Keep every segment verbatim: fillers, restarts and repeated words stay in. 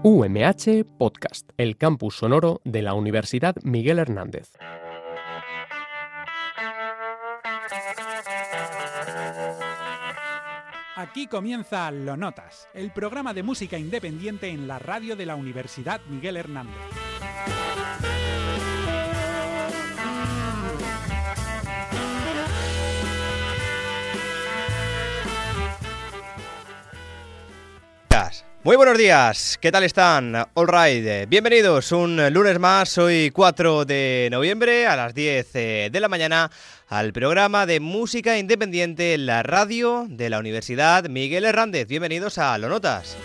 U M H Podcast, el campus sonoro de la Universidad Miguel Hernández. Aquí comienza Lo Notas, el programa de música independiente en la radio de la Universidad Miguel Hernández. Muy buenos días, ¿qué tal están? All right, bienvenidos un lunes más, hoy cuatro de noviembre a las diez de la mañana al programa de música independiente en la radio de la Universidad Miguel Hernández. Bienvenidos a Lo Notas.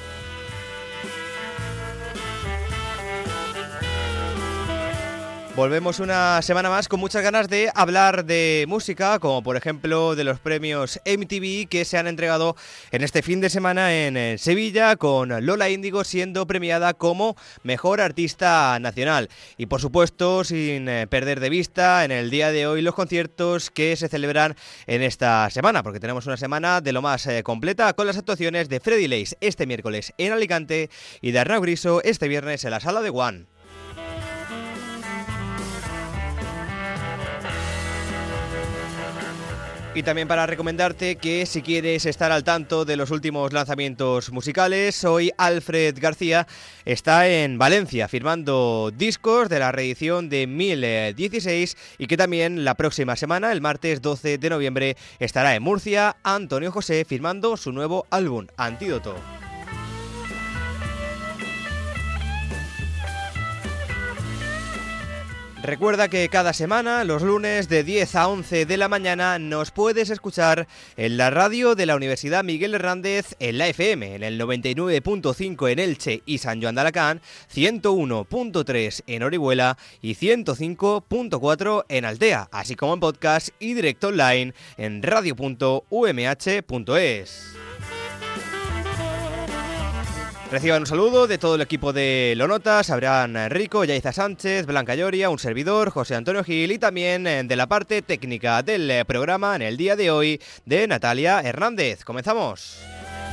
Volvemos una semana más con muchas ganas de hablar de música, como por ejemplo de los premios M T V que se han entregado en este fin de semana en Sevilla, con Lola Índigo siendo premiada como Mejor Artista Nacional. Y por supuesto, sin perder de vista en el día de hoy los conciertos que se celebran en esta semana, porque tenemos una semana de lo más completa con las actuaciones de Freddy Leis este miércoles en Alicante y de Arnau Griso este viernes en la Sala de One. Y también para recomendarte que si quieres estar al tanto de los últimos lanzamientos musicales, hoy Alfred García está en Valencia firmando discos de la reedición de dos mil dieciséis y que también la próxima semana, el martes doce de noviembre, estará en Murcia Antonio José firmando su nuevo álbum, Antídoto. Recuerda que cada semana, los lunes de diez a once de la mañana, nos puedes escuchar en la radio de la Universidad Miguel Hernández en la F M, en el noventa y nueve punto cinco en Elche y San Joan de Alacant, ciento uno punto tres en Orihuela y ciento cinco punto cuatro en Altea, así como en podcast y directo online en radio punto u m h punto es. Reciban un saludo de todo el equipo de Lo Notas, Abraham Rico, Yaiza Sánchez, Blanca Lloria, un servidor, José Antonio Gil, y también de la parte técnica del programa en el día de hoy de Natalia Hernández. ¡Comenzamos!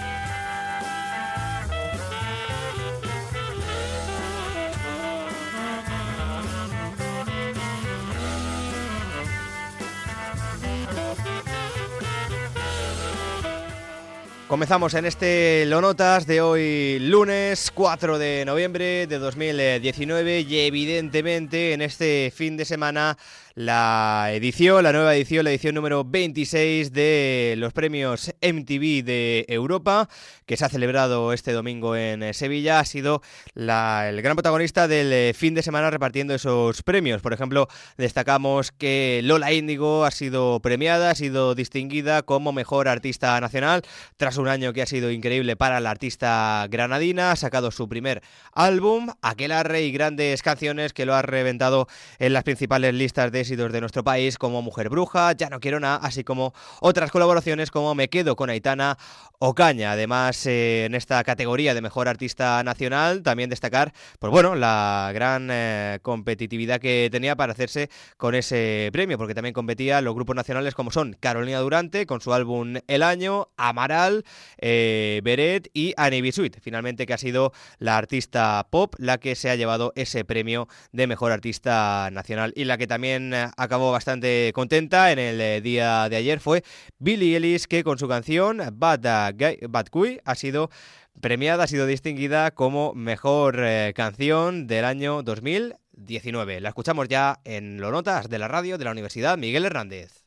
Comenzamos en este Lo Notas de hoy lunes cuatro de noviembre de dos mil diecinueve y evidentemente en este fin de semana la edición, la nueva edición, la edición número veintiséis de los premios M T V de Europa que se ha celebrado este domingo en Sevilla, ha sido la, el gran protagonista del fin de semana repartiendo esos premios. Por ejemplo, destacamos que Lola Índigo ha sido premiada, ha sido distinguida como Mejor Artista Nacional tras un año que ha sido increíble para la artista granadina. Ha sacado su primer álbum, Aquelarre, y grandes canciones que lo ha reventado en las principales listas de éxitos de nuestro país, como Mujer Bruja, Ya no quiero nada, así como otras colaboraciones como Me quedo con Aitana o Caña. Además, eh, en esta categoría de Mejor Artista Nacional, también destacar, pues bueno, la gran eh, competitividad que tenía para hacerse con ese premio, porque también competía los grupos nacionales como son Carolina Durante con su álbum El Año, Amaral, Eh, Beret y Annie Bisuit, finalmente, que ha sido la artista pop la que se ha llevado ese premio de Mejor Artista Nacional, y la que también acabó bastante contenta en el día de ayer fue Billie Eilish, que con su canción Bad, Guy, Bad Guy ha sido premiada, ha sido distinguida como mejor eh, canción del año dos mil diecinueve. La escuchamos ya en Lo Notas de la radio de la Universidad Miguel Hernández.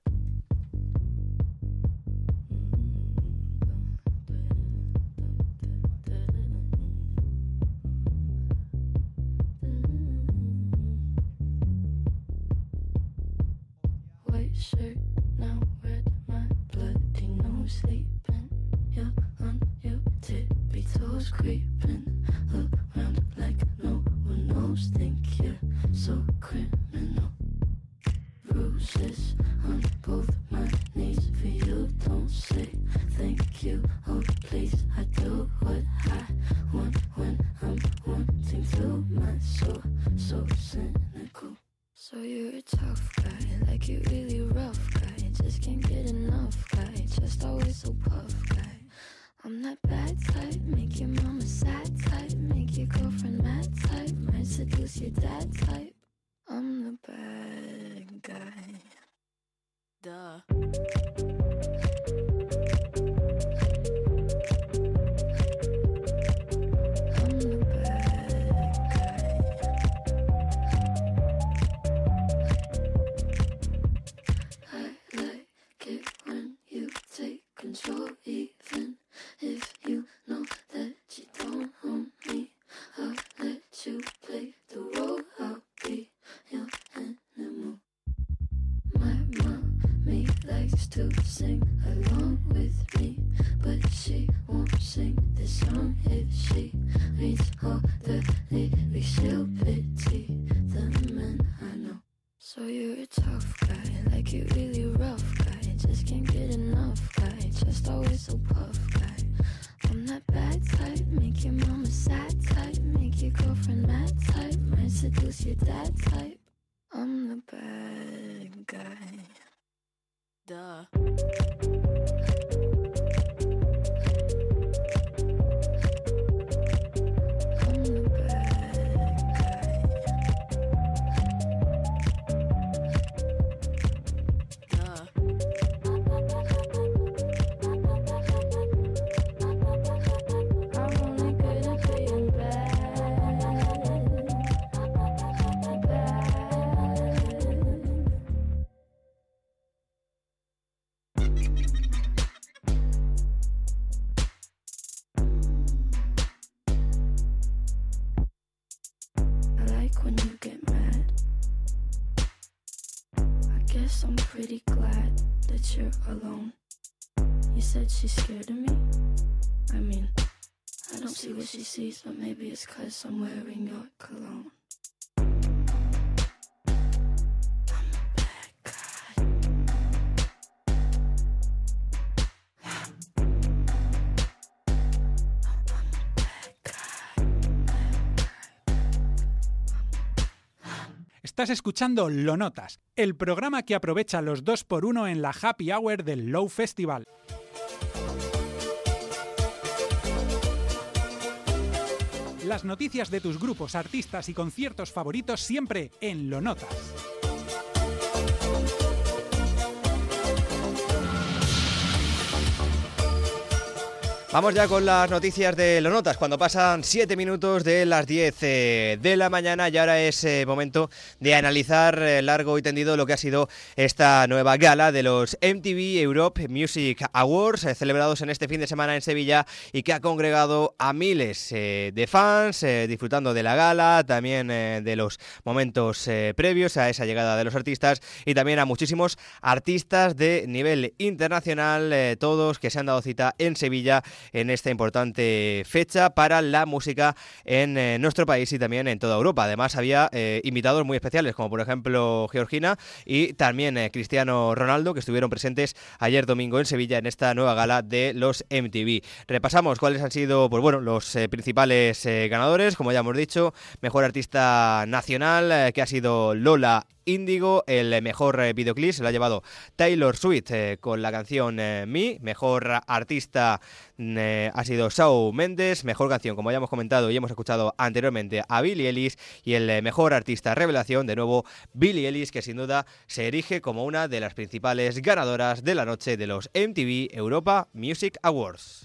Shirt now red, my bloody nose sleeping. You're on your tippy toes, creeping around like no one knows. Think you're so criminal. Bruises on both my knees for you. Don't say thank you. Oh please, I do what I want when I'm wanting to. My soul so cynical. So you're a tough guy, like you really rough guy. Just can't get enough guy, just always so puff guy. I'm that bad type, make your mama sad type, make you your girlfriend mad type, might seduce your dad type. I'm the bad guy. Duh. Control, even if you know that you don't own me. I'll let you play the role. I'll be your animal. My mommy likes to sing along with me, but she won't sing this song if she reads all the lyrics. She'll pity the men I know. So you're a tough guy, like you really rough guy, just can't get enough guy, just always so puff guy. I'm that bad type, make your mama sad type, make your girlfriend mad type, might seduce your dad type. I'm the bad guy. Duh. I'm pretty glad that you're alone. You said she's scared of me? I mean, I don't see what she sees, but maybe it's 'cause I'm wearing your cologne. Estás escuchando Lo Notas, el programa que aprovecha los dos por uno en la Happy Hour del Low Festival. Las noticias de tus grupos, artistas y conciertos favoritos siempre en Lo Notas. Vamos ya con las noticias de Lo Notas, cuando pasan siete minutos de las diez eh, de la mañana y ahora es eh, momento de analizar eh, largo y tendido lo que ha sido esta nueva gala de los M T V Europe Music Awards, eh, celebrados en este fin de semana en Sevilla y que ha congregado a miles eh, de fans eh, disfrutando de la gala, también eh, de los momentos eh, previos a esa llegada de los artistas y también a muchísimos artistas de nivel internacional, eh, todos que se han dado cita en Sevilla en esta importante fecha para la música en eh, nuestro país y también en toda Europa. Además había eh, invitados muy especiales como por ejemplo Georgina y también eh, Cristiano Ronaldo, que estuvieron presentes ayer domingo en Sevilla en esta nueva gala de los M T V. Repasamos cuáles han sido pues bueno los eh, principales eh, ganadores, como ya hemos dicho. Mejor artista nacional eh, que ha sido Lola Índigo, el mejor eh, videoclip se lo ha llevado Taylor Swift eh, con la canción eh, Me, mejor artista eh, ha sido Shawn Mendes, mejor canción como ya hemos comentado y hemos escuchado anteriormente a Billie Eilish y el eh, mejor artista revelación de nuevo Billie Eilish, que sin duda se erige como una de las principales ganadoras de la noche de los M T V Europa Music Awards.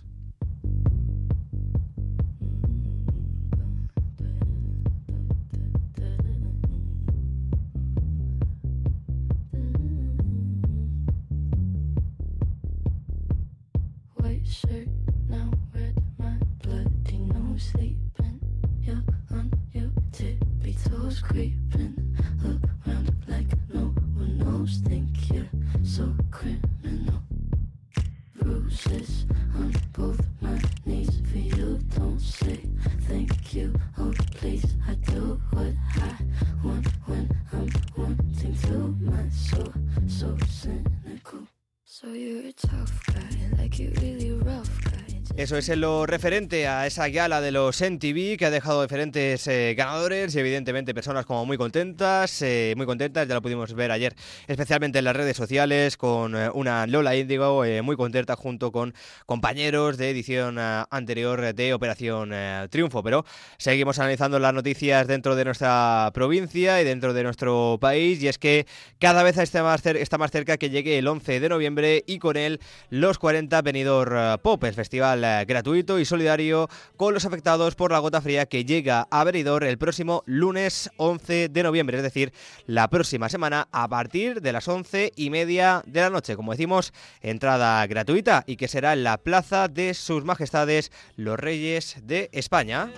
Shirt now red, my bloody nose sleeping. You're on your tippy toes, creeping around like no one knows. Think you're so criminal. Bruises on both my knees for you. Don't say thank you, oh please. I do what I want when I'm wanting to. My soul so cynical. So you're a tough guy, like you really rough guy. Eso es en lo referente a esa gala de los M T V que ha dejado diferentes eh, ganadores y evidentemente personas como muy contentas, eh, muy contentas, ya lo pudimos ver ayer, especialmente en las redes sociales con eh, una Lola Índigo eh, muy contenta junto con compañeros de edición eh, anterior de Operación eh, Triunfo. Pero seguimos analizando las noticias dentro de nuestra provincia y dentro de nuestro país, y es que cada vez está más, cer- está más cerca que llegue el once de noviembre y con él los cuarenta Benidorm Pop, el festival gratuito y solidario con los afectados por la gota fría que llega a Benidorm el próximo lunes once de noviembre, es decir, la próxima semana a partir de las once y media de la noche. Como decimos, entrada gratuita y que será en la plaza de Sus Majestades los Reyes de España.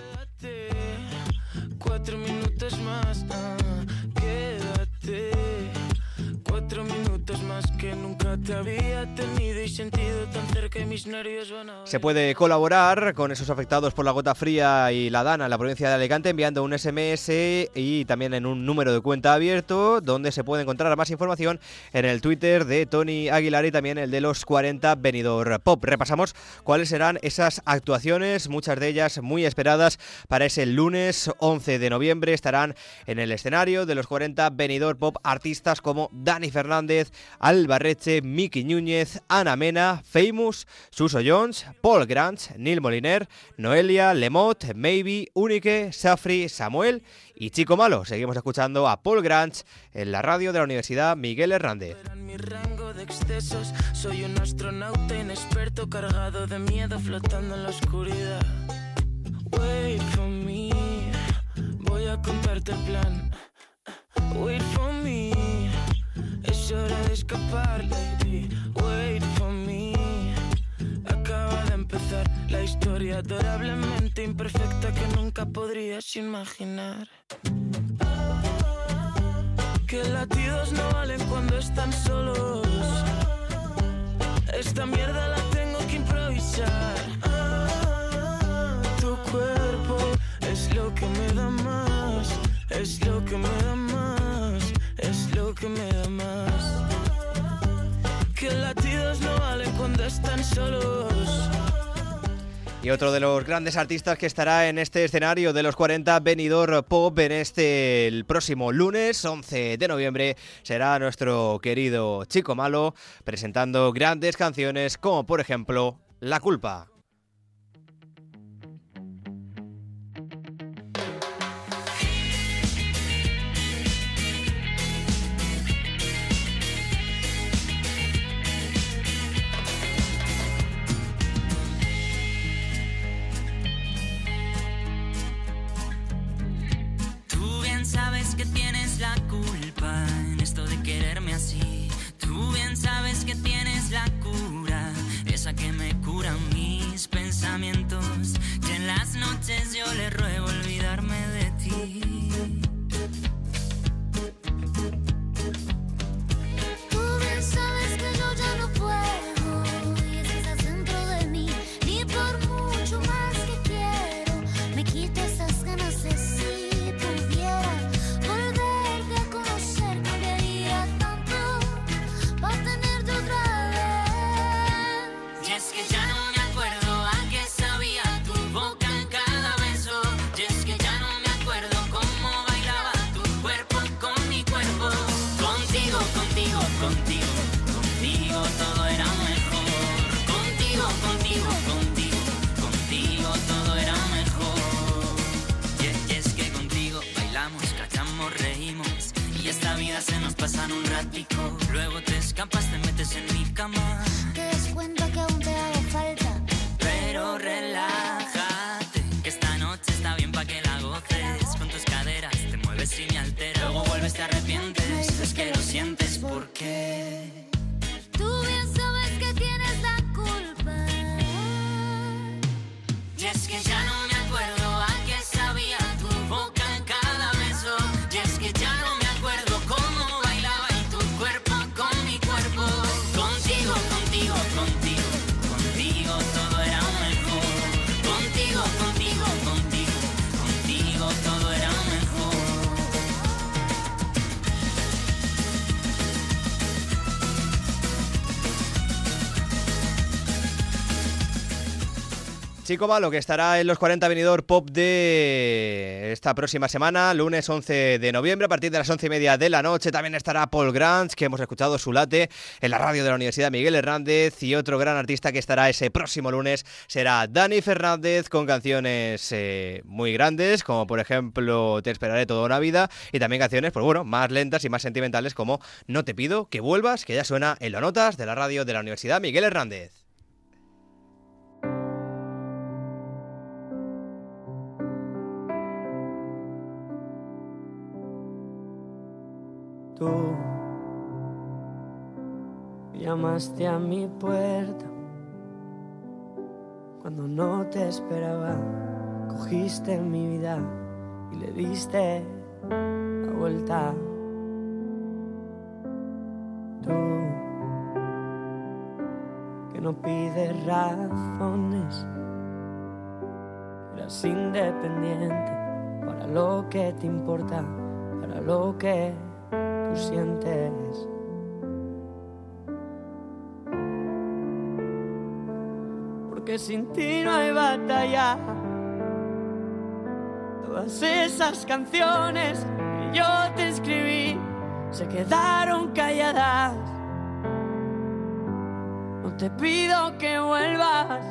Cuatro minutos más, ah, quédate. Cuatro minutos más que nunca te había tenido y sentido tan cerca y mis nervios van a... Se puede colaborar con esos afectados por la gota fría y la Dana en la provincia de Alicante enviando un S M S y también en un número de cuenta abierto donde se puede encontrar más información en el Twitter de Tony Aguilar y también el de los cuarenta Benidorm Pop. Repasamos cuáles serán esas actuaciones, muchas de ellas muy esperadas para ese lunes once de noviembre. Estarán en el escenario de los cuarenta Benidorm Pop artistas como Dani Fernández, Albarreche, Miki Núñez, Ana Mena, Famous, Suso Jones, Paul Grant, Neil Moliner, Noelia, Lemot, Maybe, Unique, Safri, Samuel y Chico Malo. Seguimos escuchando a Paul Grant en la radio de la Universidad Miguel Hernández. Mi rango de excesos, soy un astronauta inexperto cargado de miedo flotando en la oscuridad. Wait for me, voy a contarte el plan. Wait for me, es hora de escapar, lady. Wait for me, acaba de empezar la historia adorablemente imperfecta que nunca podrías imaginar. Que latidos no valen cuando están solos. Esta mierda la tengo que improvisar. Tu cuerpo es lo que me da más, es lo que me da más, es lo que me da más. Que latidos no valen cuando están solos. Y otro de los grandes artistas que estará en este escenario de los cuarenta Benidorm Pop en este el próximo lunes once de noviembre será nuestro querido Chico Malo presentando grandes canciones como por ejemplo La Culpa. Sabes que tienes la culpa en esto de quererme así. Tú bien sabes que tienes la cura, esa que me cura mis pensamientos. Que en las noches yo le ruego olvidarme de ti. Tú bien sabes que yo ya no puedo y es que estás dentro de mí. Ni por mucho más que quiero me quito esas ganas de sí. Se nos pasan un ratico, luego te escapas, te metes en mi cama. Te das cuenta que aún te hago falta, pero relájate, que esta noche está bien pa' que la goces. Con tus caderas te mueves y me altera. Luego vuelves, te arrepientes, es que lo sientes porque tú bien sabes que tienes la culpa. Y es que ya no me acuerdo a qué sabía tu boca en cada beso. Y es que ya no me acuerdo cómo bailaba y tu cuerpo con mi cuerpo. Contigo, contigo, contigo, contigo todo era mejor. Contigo, contigo, contigo, contigo todo era mejor. Chico Malo, que estará en los cuarenta Benidorm Pop de esta próxima semana, lunes once de noviembre, a partir de las once y media de la noche. También estará Paul Grant, que hemos escuchado su late en la radio de la Universidad Miguel Hernández, y otro gran artista que estará ese próximo lunes será Dani Fernández, con canciones eh, muy grandes, como por ejemplo Te esperaré toda una vida, y también canciones, pues bueno, más lentas y más sentimentales, como No te pido que vuelvas, que ya suena en las notas de la radio de la Universidad Miguel Hernández. Tú llamaste a mi puerta cuando no te esperaba, cogiste mi vida y le diste la vuelta. Tú que no pides razones, eras independiente para lo que te importa, para lo que tú sientes. Porque sin ti no hay batalla. Todas esas canciones que yo te escribí se quedaron calladas. No te pido que vuelvas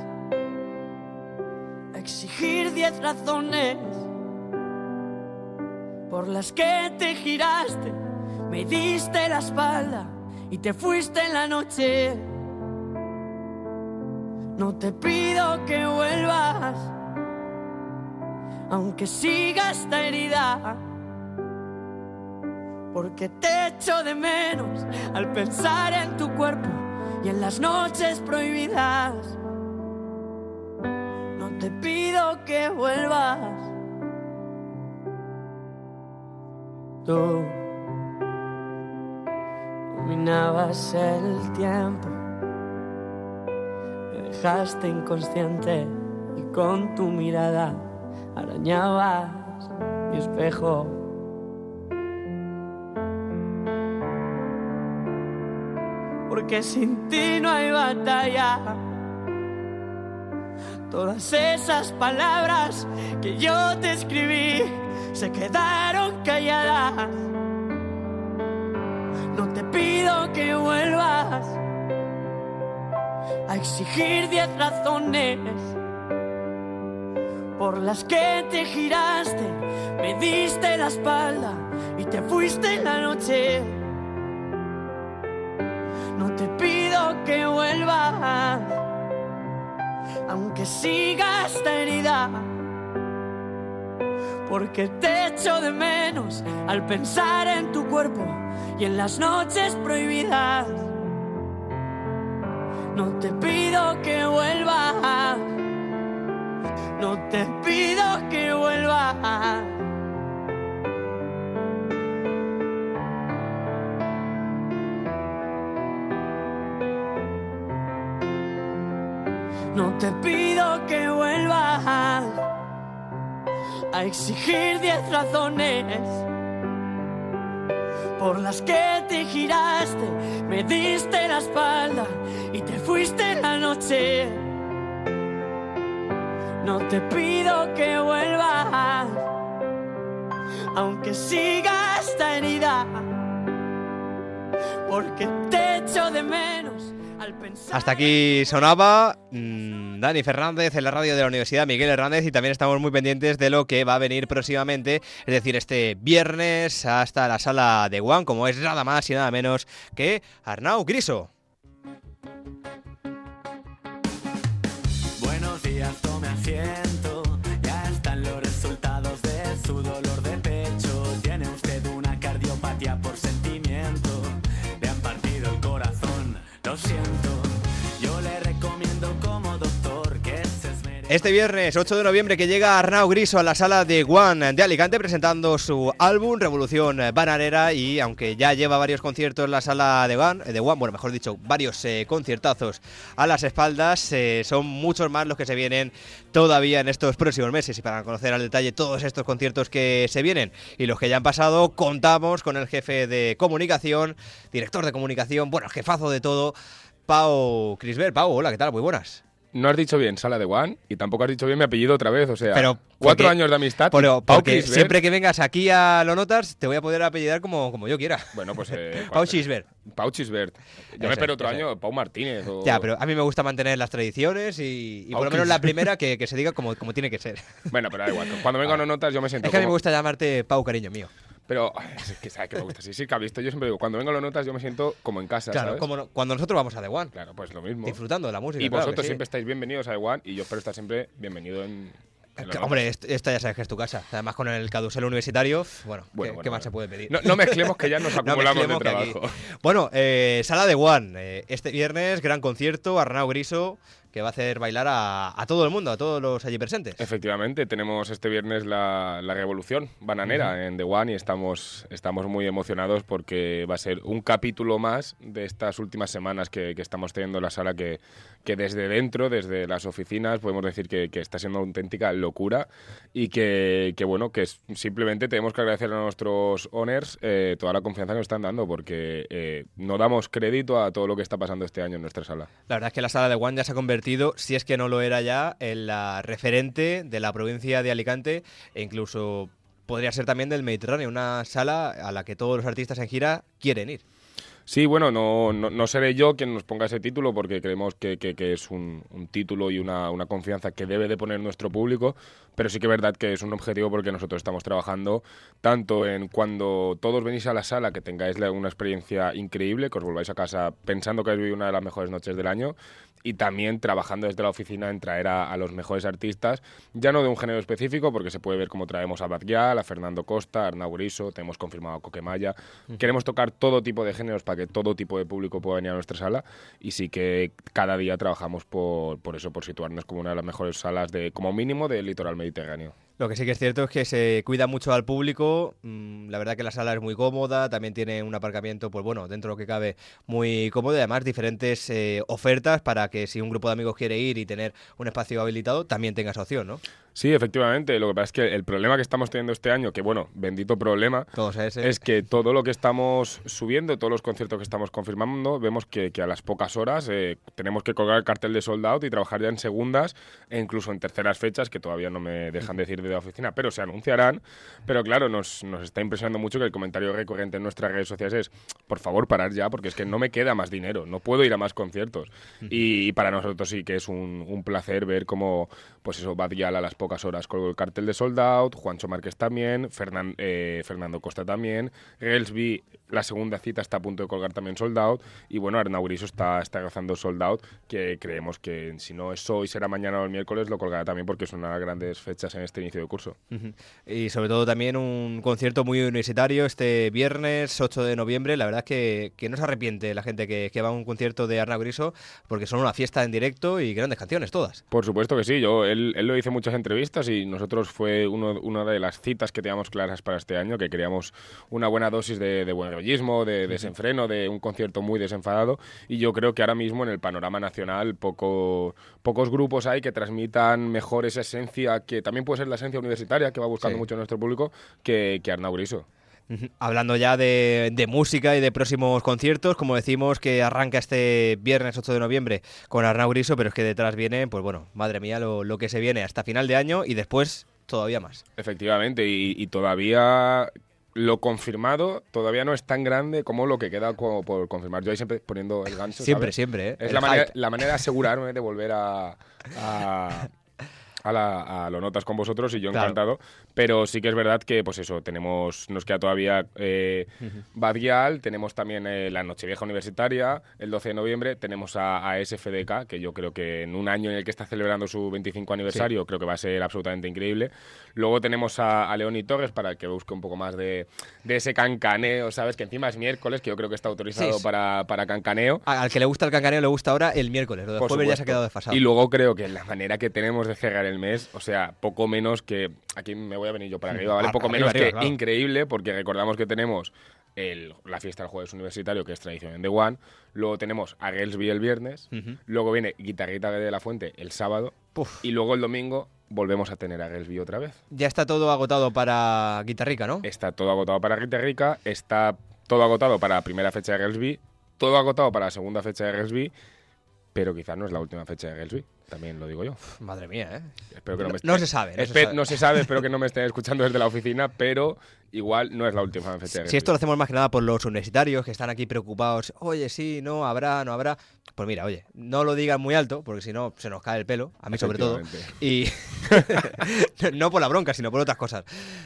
a exigir diez razones por las que te giraste, me diste la espalda y te fuiste en la noche. No te pido que vuelvas, aunque siga esta herida, porque te echo de menos al pensar en tu cuerpo y en las noches prohibidas. No te pido que vuelvas. Tú dominabas el tiempo, me dejaste inconsciente y con tu mirada arañabas mi espejo. Porque sin ti no hay batalla. Todas esas palabras que yo te escribí se quedaron calladas. No te pido que vuelvas a exigir diez razones por las que te giraste, me diste la espalda y te fuiste en la noche. No te pido que vuelvas, aunque siga esta herida, porque te echo de menos al pensar en tu cuerpo y en las noches prohibidas. No te pido que vuelvas, no te pido que vuelvas. No te pido que vuelvas a exigir diez razones por las que te giraste, me diste la espalda y te fuiste en la noche. No te pido que vuelvas, aunque siga esta herida, porque te echo de menos al pensar. Hasta aquí sonaba mmm, Dani Fernández en la radio de la Universidad Miguel Hernández, y también estamos muy pendientes de lo que va a venir próximamente, es decir, este viernes hasta la sala de One, como es nada más y nada menos que Arnau Griso. Buenos días, tome asiento, ya están los resultados de su dolor de pecho. Tiene usted una cardiopatía por sentimiento, le han partido el corazón, lo siento, yo le recomiendo como doctor que se esmere. Este viernes ocho de noviembre que llega Arnau Griso a la sala de One de Alicante presentando su álbum Revolución Bananera, y aunque ya lleva varios conciertos en la sala de One, de One bueno, mejor dicho, varios eh, conciertazos a las espaldas, eh, son muchos más los que se vienen todavía en estos próximos meses, y para conocer al detalle todos estos conciertos que se vienen y los que ya han pasado, contamos con el jefe de comunicación, director de comunicación, bueno, el jefazo de todo, Pau Crisbert. Pau, hola, ¿qué tal? Muy buenas. no has dicho bien Sala de One y tampoco has dicho bien mi apellido otra vez, o sea, Pero cuatro porque- años de amistad. Pero Pau porque Kisbert. siempre que vengas aquí a Lo Notas te voy a poder apellidar como, como yo quiera. Bueno, pues... Eh, Pau Kisbert. Pau Kisbert. Yo Ese, me espero otro ese. año, Pau Martínez o... Ya, pero a mí me gusta mantener las tradiciones y, y Pau por lo menos Kisbert. la primera que, que se diga como, como tiene que ser. Bueno, pero da igual. Cuando vengo a No Notas yo me siento Es que a mí me como- gusta llamarte Pau, cariño mío. Pero ay, es que sabes que me gusta. Sí, sí, que has visto. Yo siempre digo, cuando vengo a Lo Notas yo me siento como en casa, Claro, ¿sabes? como no- cuando nosotros vamos a The One. Claro, pues lo mismo. Disfrutando de la música. Y claro que vosotros sí. siempre estáis bienvenidos a The One y yo espero estar siempre bienvenido en... en Lo Que, Notas. hombre, est- esta ya sabes que es tu casa. Además, con el caducelo universitario, bueno, ¿qué, Bueno, qué bueno, más bueno. se puede pedir? No, no mezclemos que ya nos No acumulamos mezclemos de que aquí- trabajo. Bueno, eh, Sala de One. eh, este viernes, gran concierto, Arnau Griso, que va a hacer bailar a, a todo el mundo, a todos los allí presentes. Efectivamente, tenemos este viernes la, la revolución bananera Ujú. en The One y estamos, estamos muy emocionados porque va a ser un capítulo más de estas últimas semanas que, que estamos teniendo en la sala que, que desde dentro, desde las oficinas, podemos decir que, que está siendo una auténtica locura y que, que bueno, que es- simplemente tenemos que agradecer a nuestros owners eh, toda la confianza que nos están dando porque eh, no damos crédito a todo lo que está pasando este año en nuestra sala. La verdad es que la Sala de One ya se ha convertido, si es que no lo era ya, en la referente de la provincia de Alicante e incluso podría ser también del Mediterráneo, una sala a la que todos los artistas en gira quieren ir. Sí, bueno, no, no, no seré yo quien nos ponga ese título porque creemos que, que- que es un, un título y una, una confianza que debe de poner nuestro público, pero sí que es verdad que es un objetivo porque nosotros estamos trabajando tanto en cuando todos venís a la sala que tengáis la- una experiencia increíble, que os volváis a casa pensando que habéis vivido una de las mejores noches del año y también trabajando desde la oficina en traer a, a los mejores artistas, ya no de un género específico porque se puede ver cómo traemos a Bad Gyal, a Fernando Costa, a Arnau Griso, tenemos confirmado a Coquemaya. Queremos tocar todo tipo de géneros para que todo tipo de público pueda venir a nuestra sala y sí que cada día trabajamos por, por eso, por situarnos como una de las mejores salas de, como mínimo, del litoral mediterráneo. Lo que sí que es cierto es que se cuida mucho al público. mm, La verdad que la sala es muy cómoda, también tiene un aparcamiento, pues bueno, dentro de lo que cabe, muy cómodo y además diferentes eh, ofertas para que si un grupo de amigos quiere ir y tener un espacio habilitado, también tenga esa opción, ¿no? Sí, efectivamente. Lo que pasa es que el problema que estamos teniendo este año, que bueno, bendito problema, Todos a ese. es que todo lo que estamos subiendo, todos los conciertos que estamos confirmando, vemos que, que a las pocas horas eh, tenemos que colgar el cartel de sold out y trabajar ya en segundas e incluso en terceras fechas, que todavía no me dejan decir de la oficina, pero se anunciarán. Pero claro, nos, nos está impresionando mucho que el comentario recurrente en nuestras redes sociales es, por favor, parar ya, porque es que no me queda más dinero, no puedo ir a más conciertos. Y, y para nosotros sí que es un, un placer ver cómo, pues eso, Bad Gyal a las pocas horas colgó el cartel de sold out, Juancho Márquez también, Fernan- eh, Fernando Costa también, Gelsby, la segunda cita está a punto de colgar también sold out, y bueno, Arnau Griso está, está rozando sold out, que creemos que si no es hoy, será mañana o el miércoles, lo colgará también porque son unas grandes fechas en este inicio de curso. Ujú. Y sobre todo también un concierto muy universitario este viernes ocho de noviembre. La verdad es que, que no se arrepiente la gente que, que va a un concierto de Arnau Griso porque son una fiesta en directo y grandes canciones todas. Por supuesto que sí, yo él, él lo dice en muchas entrevistas y nosotros fue uno, una de las citas que teníamos claras para este año, que queríamos una buena dosis de, de buen rollismo, de desenfreno, de un concierto muy desenfadado, y yo creo que ahora mismo en el panorama nacional poco, pocos grupos hay que transmitan mejor esa esencia, que también puede ser la esencia universitaria que va buscando Sí. mucho nuestro público, que, que Arnau Griso. Ujú. Hablando ya de, de música y de próximos conciertos, como decimos que arranca este viernes ocho de noviembre con Arnau Griso, pero es que detrás viene, pues bueno, madre mía, lo, lo que se viene hasta final de año y después todavía más. Efectivamente, y, y todavía lo confirmado todavía no es tan grande como lo que queda como por confirmar. Yo ahí siempre poniendo el gancho, Siempre, ¿sabes? siempre, ¿eh? Es El la manera, hype. la manera de asegurarme de volver a, a, a, la, a lo notas con vosotros y yo Claro. encantado. Pero sí que es verdad que, pues eso, tenemos, nos queda todavía eh, Bad Gyal, tenemos también eh, la Nochevieja Universitaria, el doce de noviembre, tenemos a, a S F D K, que yo creo que en un año en el que está celebrando su veinticinco aniversario, creo que va a ser absolutamente increíble. Luego tenemos a, a Leoni Torres, para el que busque un poco más de, de ese cancaneo, ¿sabes? Que encima es miércoles, que yo creo que está autorizado Sí, sí. para, para cancaneo. A- Al que le gusta el cancaneo le gusta ahora el miércoles, lo de Por jueves ya se ha supuesto. quedado desfasado. Y luego creo que la manera que tenemos de cerrar el mes, o sea, poco menos que... Aquí me voy a venir yo para arriba, ¿vale? Ar- Poco arriba, menos arriba, que claro. increíble, porque recordamos que tenemos el, la fiesta del jueves universitario, que es tradición en The One. Luego tenemos a Gelsby el viernes. Ujú. Luego viene Guitarrita de la Fuente el sábado. Puf. Y luego el domingo volvemos a tener a Gelsby otra vez. Ya está todo agotado para Guitarrica, ¿no? Está todo agotado para Guitarrica, está todo agotado para la primera fecha de Gelsby, todo agotado para la segunda fecha de Gelsby, pero quizás no es la última fecha de Gelsby. también lo digo yo. Madre mía, ¿eh? Espero que no, no, me esté... no se sabe. No, Espe- se sabe. no se sabe, espero que no me estén escuchando desde la oficina, pero igual no es la última fecha. Si esto lo hacemos más que nada por los universitarios que están aquí preocupados, oye, sí, no, habrá, no habrá. Pues mira, oye, no lo digan muy alto, porque si no se nos cae el pelo, a mí sobre todo. Y no por la bronca, sino por otras cosas.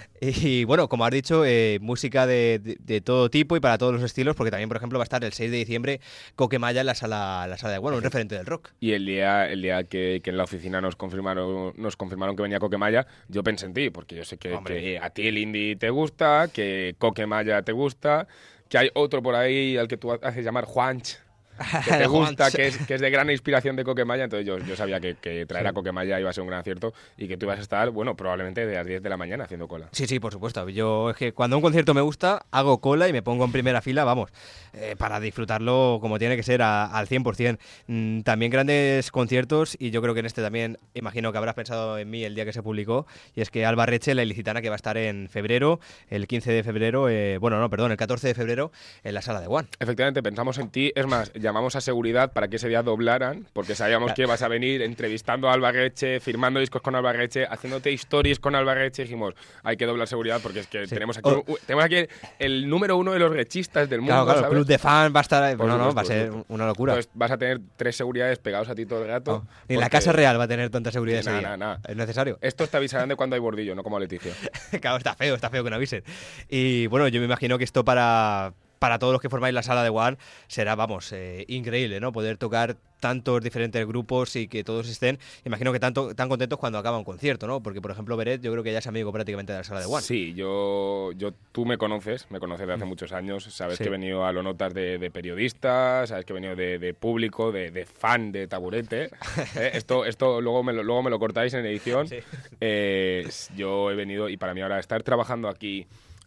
Y bueno, como has dicho, eh, música de, de, de todo tipo y para todos los estilos, porque también, por ejemplo, va a estar el seis de diciembre Coquemaya en la sala, la sala de Guano, un referente del rock. Y el día, el día que, que en la oficina nos confirmaron, nos confirmaron que venía Coquemaya, yo pensé en ti, porque yo sé que, que a ti el indie te gusta, que Coquemaya te gusta, que hay otro por ahí al que tú haces llamar Juanch, que te gusta, que es, que es de gran inspiración de Coquemaya, entonces yo, yo sabía que, que traer a Coquemaya iba a ser un gran acierto y que tú ibas a estar, bueno, probablemente de las diez de la mañana haciendo cola. Sí, sí, por supuesto. Yo es que cuando un concierto me gusta, hago cola y me pongo en primera fila, vamos, eh, para disfrutarlo como tiene que ser a, al cien por cien. Mm, también grandes conciertos, y yo creo que en este también, imagino que habrás pensado en mí el día que se publicó, y es que Alba Reche, la ilicitana, que va a estar en febrero, el quince de febrero, eh, bueno, no, perdón, el catorce de febrero, en la sala de One. Efectivamente, pensamos en ti, es más, llamamos a seguridad para que ese día doblaran, porque sabíamos que ibas a venir entrevistando a Alba Reche, firmando discos con Alba Reche, haciéndote stories con Alba Reche, dijimos, hay que doblar seguridad porque es que sí. tenemos, aquí, oh. tenemos aquí el número uno de los rechistas del mundo, claro, claro, ¿sabes? El club de fans va a estar, Por no, supuesto, no, va a ser una locura. Entonces vas a tener tres seguridades pegados a ti todo el rato. Oh. Ni porque... la Casa Real va a tener tanta seguridad ese nada, día. Nada, nada. Es necesario. Esto te avisarán de cuando hay bordillo, no como a Leticia. Claro, está feo, está feo que no avisen. Y bueno, yo me imagino que esto para... para todos los que formáis la sala de One será, vamos, eh, increíble, ¿no? Poder tocar tantos diferentes grupos y que todos estén, imagino que tanto, tan contentos cuando acaba un concierto, ¿no? Porque, por ejemplo, Beret, yo creo que ya es amigo prácticamente de la sala de One. Sí, yo, yo tú me conoces, me conoces de hace mm. muchos años, sabes sí. que he venido a Lo Notas de, de periodista, sabes que he venido de, de público, de, de fan de Taburete. eh, esto esto luego, me lo, luego me lo cortáis en edición. Sí. Eh, yo he venido, y para mí ahora estar trabajando aquí,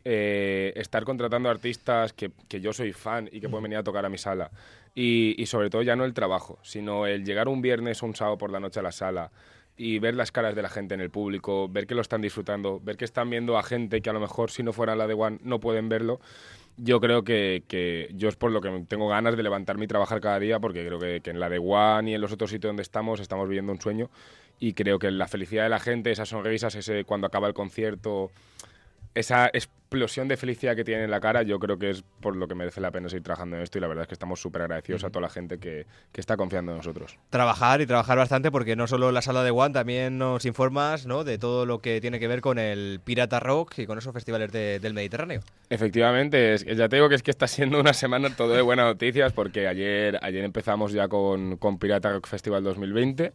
Eh, estar contratando artistas que, que yo soy fan y que pueden venir a tocar a mi sala y, y sobre todo ya no el trabajo, sino el llegar un viernes o un sábado por la noche a la sala y ver las caras de la gente en el público, ver que lo están disfrutando, ver que están viendo a gente que a lo mejor si no fuera la de One no pueden verlo. Yo creo que, que yo es por lo que tengo ganas de levantarme y trabajar cada día, porque creo que, que en la de One y en los otros sitios donde estamos estamos viviendo un sueño, y creo que la felicidad de la gente, esas sonrisas, ese cuando acaba el concierto, esa explosión de felicidad que tiene en la cara, yo creo que es por lo que merece la pena seguir trabajando en esto, y la verdad es que estamos súper agradecidos uh-huh. a toda la gente que, que está confiando en nosotros. Trabajar y trabajar bastante, porque no solo la sala de One, también nos informas, ¿no?, de todo lo que tiene que ver con el Pirata Rock y con esos festivales de, del Mediterráneo. Efectivamente, es, ya te digo que es que está siendo una semana todo de buenas noticias, porque ayer, ayer empezamos ya con, con Pirata Rock Festival dos mil veinte,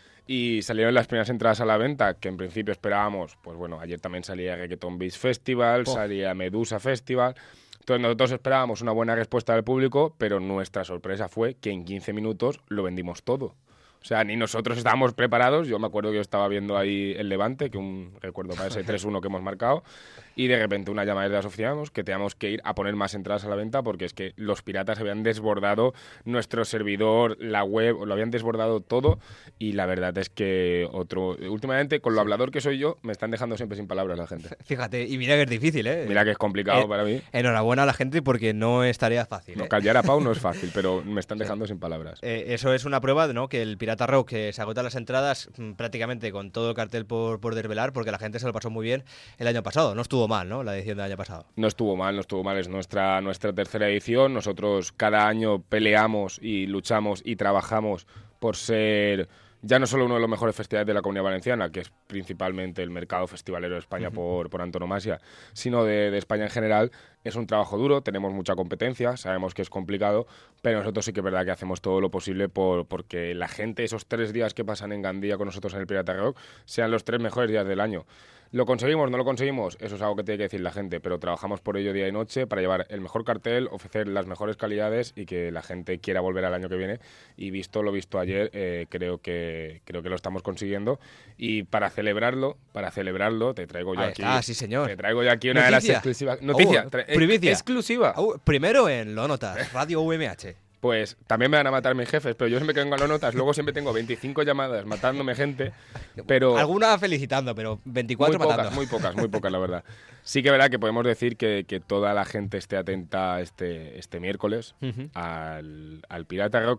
y salieron las primeras entradas a la venta, que en principio esperábamos, pues bueno, ayer también salía Reggaeton Beats Festival, oh. salía Medusa Festival. Entonces nosotros esperábamos una buena respuesta del público, pero nuestra sorpresa fue que en quince minutos lo vendimos todo. O sea, ni nosotros estábamos preparados. Yo me acuerdo que yo estaba viendo ahí el Levante, que un recuerdo para ese tres uno que hemos marcado, y de repente una llamada de las oficinas que teníamos que ir a poner más entradas a la venta, porque es que los piratas habían desbordado nuestro servidor, la web, lo habían desbordado todo, y la verdad es que otro últimamente, con lo hablador que soy yo, me están dejando siempre sin palabras la gente. Fíjate, y mira que es difícil, ¿eh? Mira que es complicado eh, para mí. Enhorabuena a la gente, porque no es tarea fácil. No, ¿eh? callar a Pau no es fácil, pero me están dejando sí. sin palabras. Eh, eso es una prueba, ¿no?, que el Pirata Rock, que se agotan las entradas prácticamente con todo el cartel por, por desvelar, porque la gente se lo pasó muy bien el año pasado. No estuvo mal, ¿no?, la edición del año pasado. No estuvo mal, no estuvo mal. Es nuestra, nuestra tercera edición. Nosotros cada año peleamos y luchamos y trabajamos por ser ya no solo uno de los mejores festivales de la Comunidad Valenciana, que es principalmente el mercado festivalero de España uh-huh. por, por antonomasia, sino de, de España en general. Es un trabajo duro, tenemos mucha competencia, sabemos que es complicado, pero nosotros sí que es verdad que hacemos todo lo posible por porque la gente, esos tres días que pasan en Gandía con nosotros en el Pirata Rock, sean los tres mejores días del año. ¿Lo conseguimos? ¿No lo conseguimos? Eso es algo que tiene que decir la gente, pero trabajamos por ello día y noche para llevar el mejor cartel, ofrecer las mejores calidades y que la gente quiera volver al año que viene. Y visto lo visto ayer, eh, creo que creo que lo estamos consiguiendo. Y para celebrarlo, para celebrarlo, te traigo yo Ahí aquí. Ah, sí, señor. Te traigo yo aquí una Noticia. de las exclusivas. Noticia. Oh, tra- primicia. Exclusiva. Oh, primero en Lo Notas, Radio U M H. Pues también me van a matar mis jefes, pero yo siempre que vengo a Lo Notas, luego siempre tengo veinticinco llamadas matándome gente, pero... Alguna felicitando, pero veinticuatro muy matando. Pocas, muy pocas, muy pocas, la verdad. Sí que es verdad que podemos decir que, que toda la gente esté atenta este, este miércoles uh-huh. al, al Pirata Rock,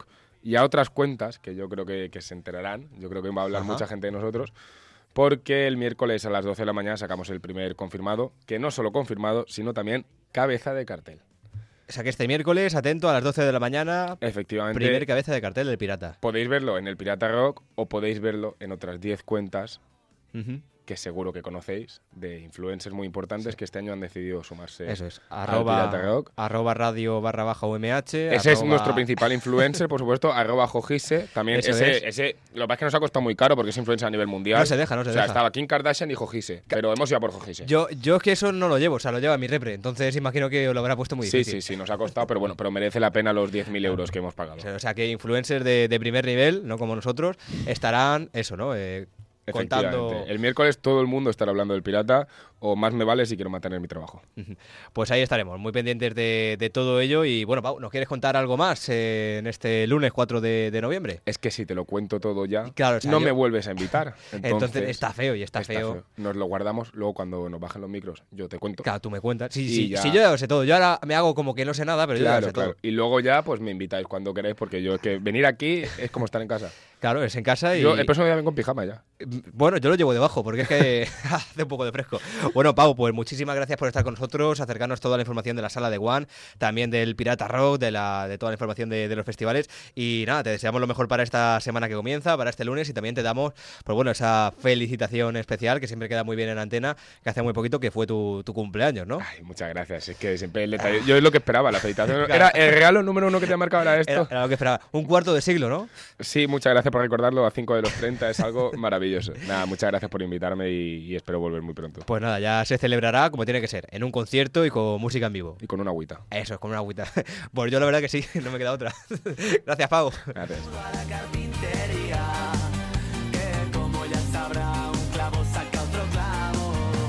y a otras cuentas, que yo creo que, que se enterarán, yo creo que va a hablar Ajá. mucha gente de nosotros, porque el miércoles a las doce de la mañana sacamos el primer confirmado, que no solo confirmado, sino también cabeza de cartel. O sea que este miércoles, atento, a las doce de la mañana, Efectivamente. primer cabeza de cartel del Pirata. Podéis verlo en el Pirata Rock o podéis verlo en otras diez cuentas Uh-huh. que seguro que conocéis, de influencers muy importantes Sí. que este año han decidido sumarse Eso es, al arroba, Pirata Rock. arroba radio barra baja U M H. Ese es arroba- nuestro principal influencer, por supuesto, arroba Jojise. También Eso ese, es. ese, lo que pasa es que nos ha costado muy caro porque es influencer a nivel mundial. No se deja, no se O sea, deja. estaba Kim Kardashian y Jojise, pero hemos ido a por Jojise. Yo, yo es que eso no lo llevo, o sea, lo lleva mi repre, entonces imagino que lo habrá puesto muy Sí, difícil. sí, sí, nos ha costado, pero bueno, pero merece la pena los diez mil euros que hemos pagado. O sea, que influencers de, de primer nivel, no como nosotros, estarán, eso, ¿no? Eh, contando... Efectivamente. El miércoles todo el mundo estará hablando del Pirata, o más me vale si quiero mantener mi trabajo. Pues ahí estaremos, muy pendientes de, de todo ello. Y bueno, Pau, ¿nos quieres contar algo más eh, en este lunes cuatro de, de noviembre? Es que si te lo cuento todo ya, Claro, o sea, no yo- me vuelves a invitar. Entonces, Entonces está feo y está, feo. Nos lo guardamos, luego cuando nos bajen los micros, yo te cuento. Claro, tú me cuentas. Sí, Y sí, ya- sí, yo ya lo sé todo. Yo ahora me hago como que no sé nada, pero yo ya Claro, lo sé claro. todo. Y luego ya, pues me invitáis cuando queráis, porque yo es que venir aquí es como estar en casa. Claro, es en casa y... Yo el próximo día vengo en pijama ya. Bueno, yo lo llevo debajo porque es que hace un poco de fresco. Bueno, Pau, pues muchísimas gracias por estar con nosotros, acercarnos toda la información de la sala de One, también del Pirata Rock, de, la, de toda la información de, de los festivales. Y nada, te deseamos lo mejor para esta semana que comienza, para este lunes, y también te damos, pues bueno, esa felicitación especial que siempre queda muy bien en antena, que hace muy poquito que fue tu, tu cumpleaños, ¿no? Ay, muchas gracias. Es que siempre el detalle. Yo es lo que esperaba, la felicitación. Claro. Era el regalo número uno que te ha marcado era esto. Era, era lo que esperaba. Un cuarto de siglo, ¿no? Sí, muchas gracias por recordarlo. A cinco de los treinta es algo maravilloso. Nada, muchas gracias por invitarme y, y espero volver muy pronto. Pues nada, ya se celebrará como tiene que ser, en un concierto y con música en vivo. Y con una agüita. Eso, es con una agüita. Pues yo la verdad que sí, no me queda otra. Gracias, Pau. Gracias. Carpintería, que como ya sabrá, un clavo saca otro clavo.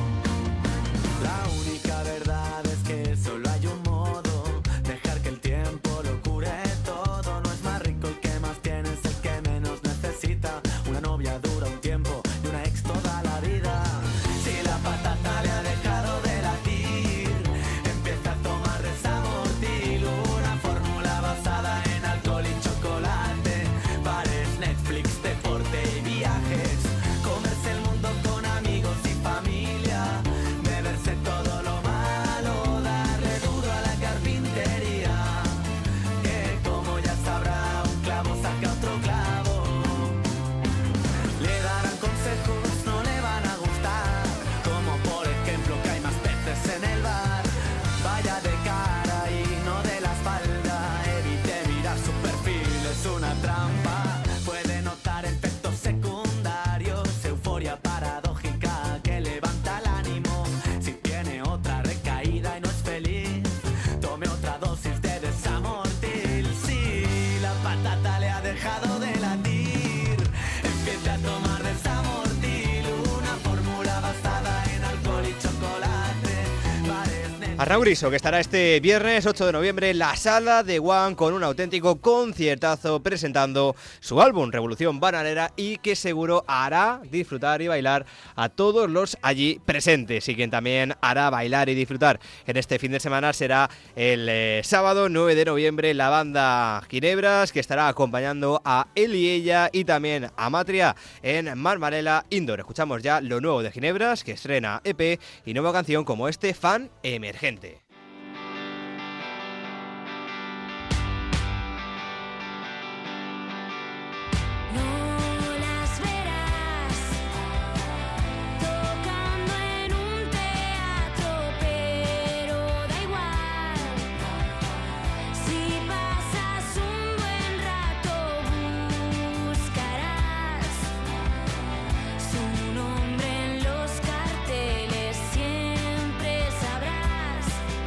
La única verdad es que solo hay un modo, dejar que el tiempo lo cure todo. No es más rico el que más tiene, es el que menos necesita. Una novia dura un tiempo y una ex toda la vida. Si la patata le ha dejado de latir, empieza a tomar Desamortil, una fórmula basada en alcohol y chocolate. Bares, Netflix, deporte y viajes, comerse el mundo con amigos y familia, beberse todo lo malo, darle duro a la carpintería, que como ya sabrá, un clavo saca otro clavo. Le darán consejos, no le van a gustar, como por ejemplo que hay más peces en el bar. Vaya de cara y no de la espalda, evite mirar su perfil, es una trampa. Puede notar efectos secundarios, euforia paradójica que levanta el ánimo. Si tiene otra recaída y no es feliz, tome otra dosis de Desamortil. Si la patata le ha dejado de latir, empiece a tomar Desamortil, una fórmula basada en alcohol y chocolate. Bares, Netflix, Arnau Griso, que estará este viernes ocho de noviembre en la sala de One con un auténtico conciertazo presentando su álbum Revolución Bananera y que seguro hará disfrutar y bailar a todos los allí presentes. Y quien también hará bailar y disfrutar en este fin de semana será el eh, sábado nueve de noviembre la banda Ginebras, que estará acompañando a él y ella y también a Matria en Marmarela Indoor. Escuchamos ya lo nuevo de Ginebras, que estrena E P y nueva canción como este, Fan Emergente. No las verás tocando en un teatro, pero da igual. Si pasas un buen rato, buscarás su nombre en los carteles, siempre sabrás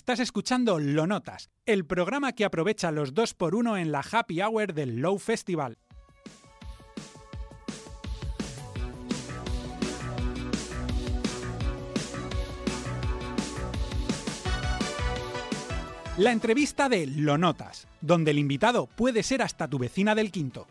Estás escuchando Lo Notas, el programa que aprovecha los dos por uno en la Happy Hour del Low Festival. La entrevista de Lo Notas, donde el invitado puede ser hasta tu vecina del quinto.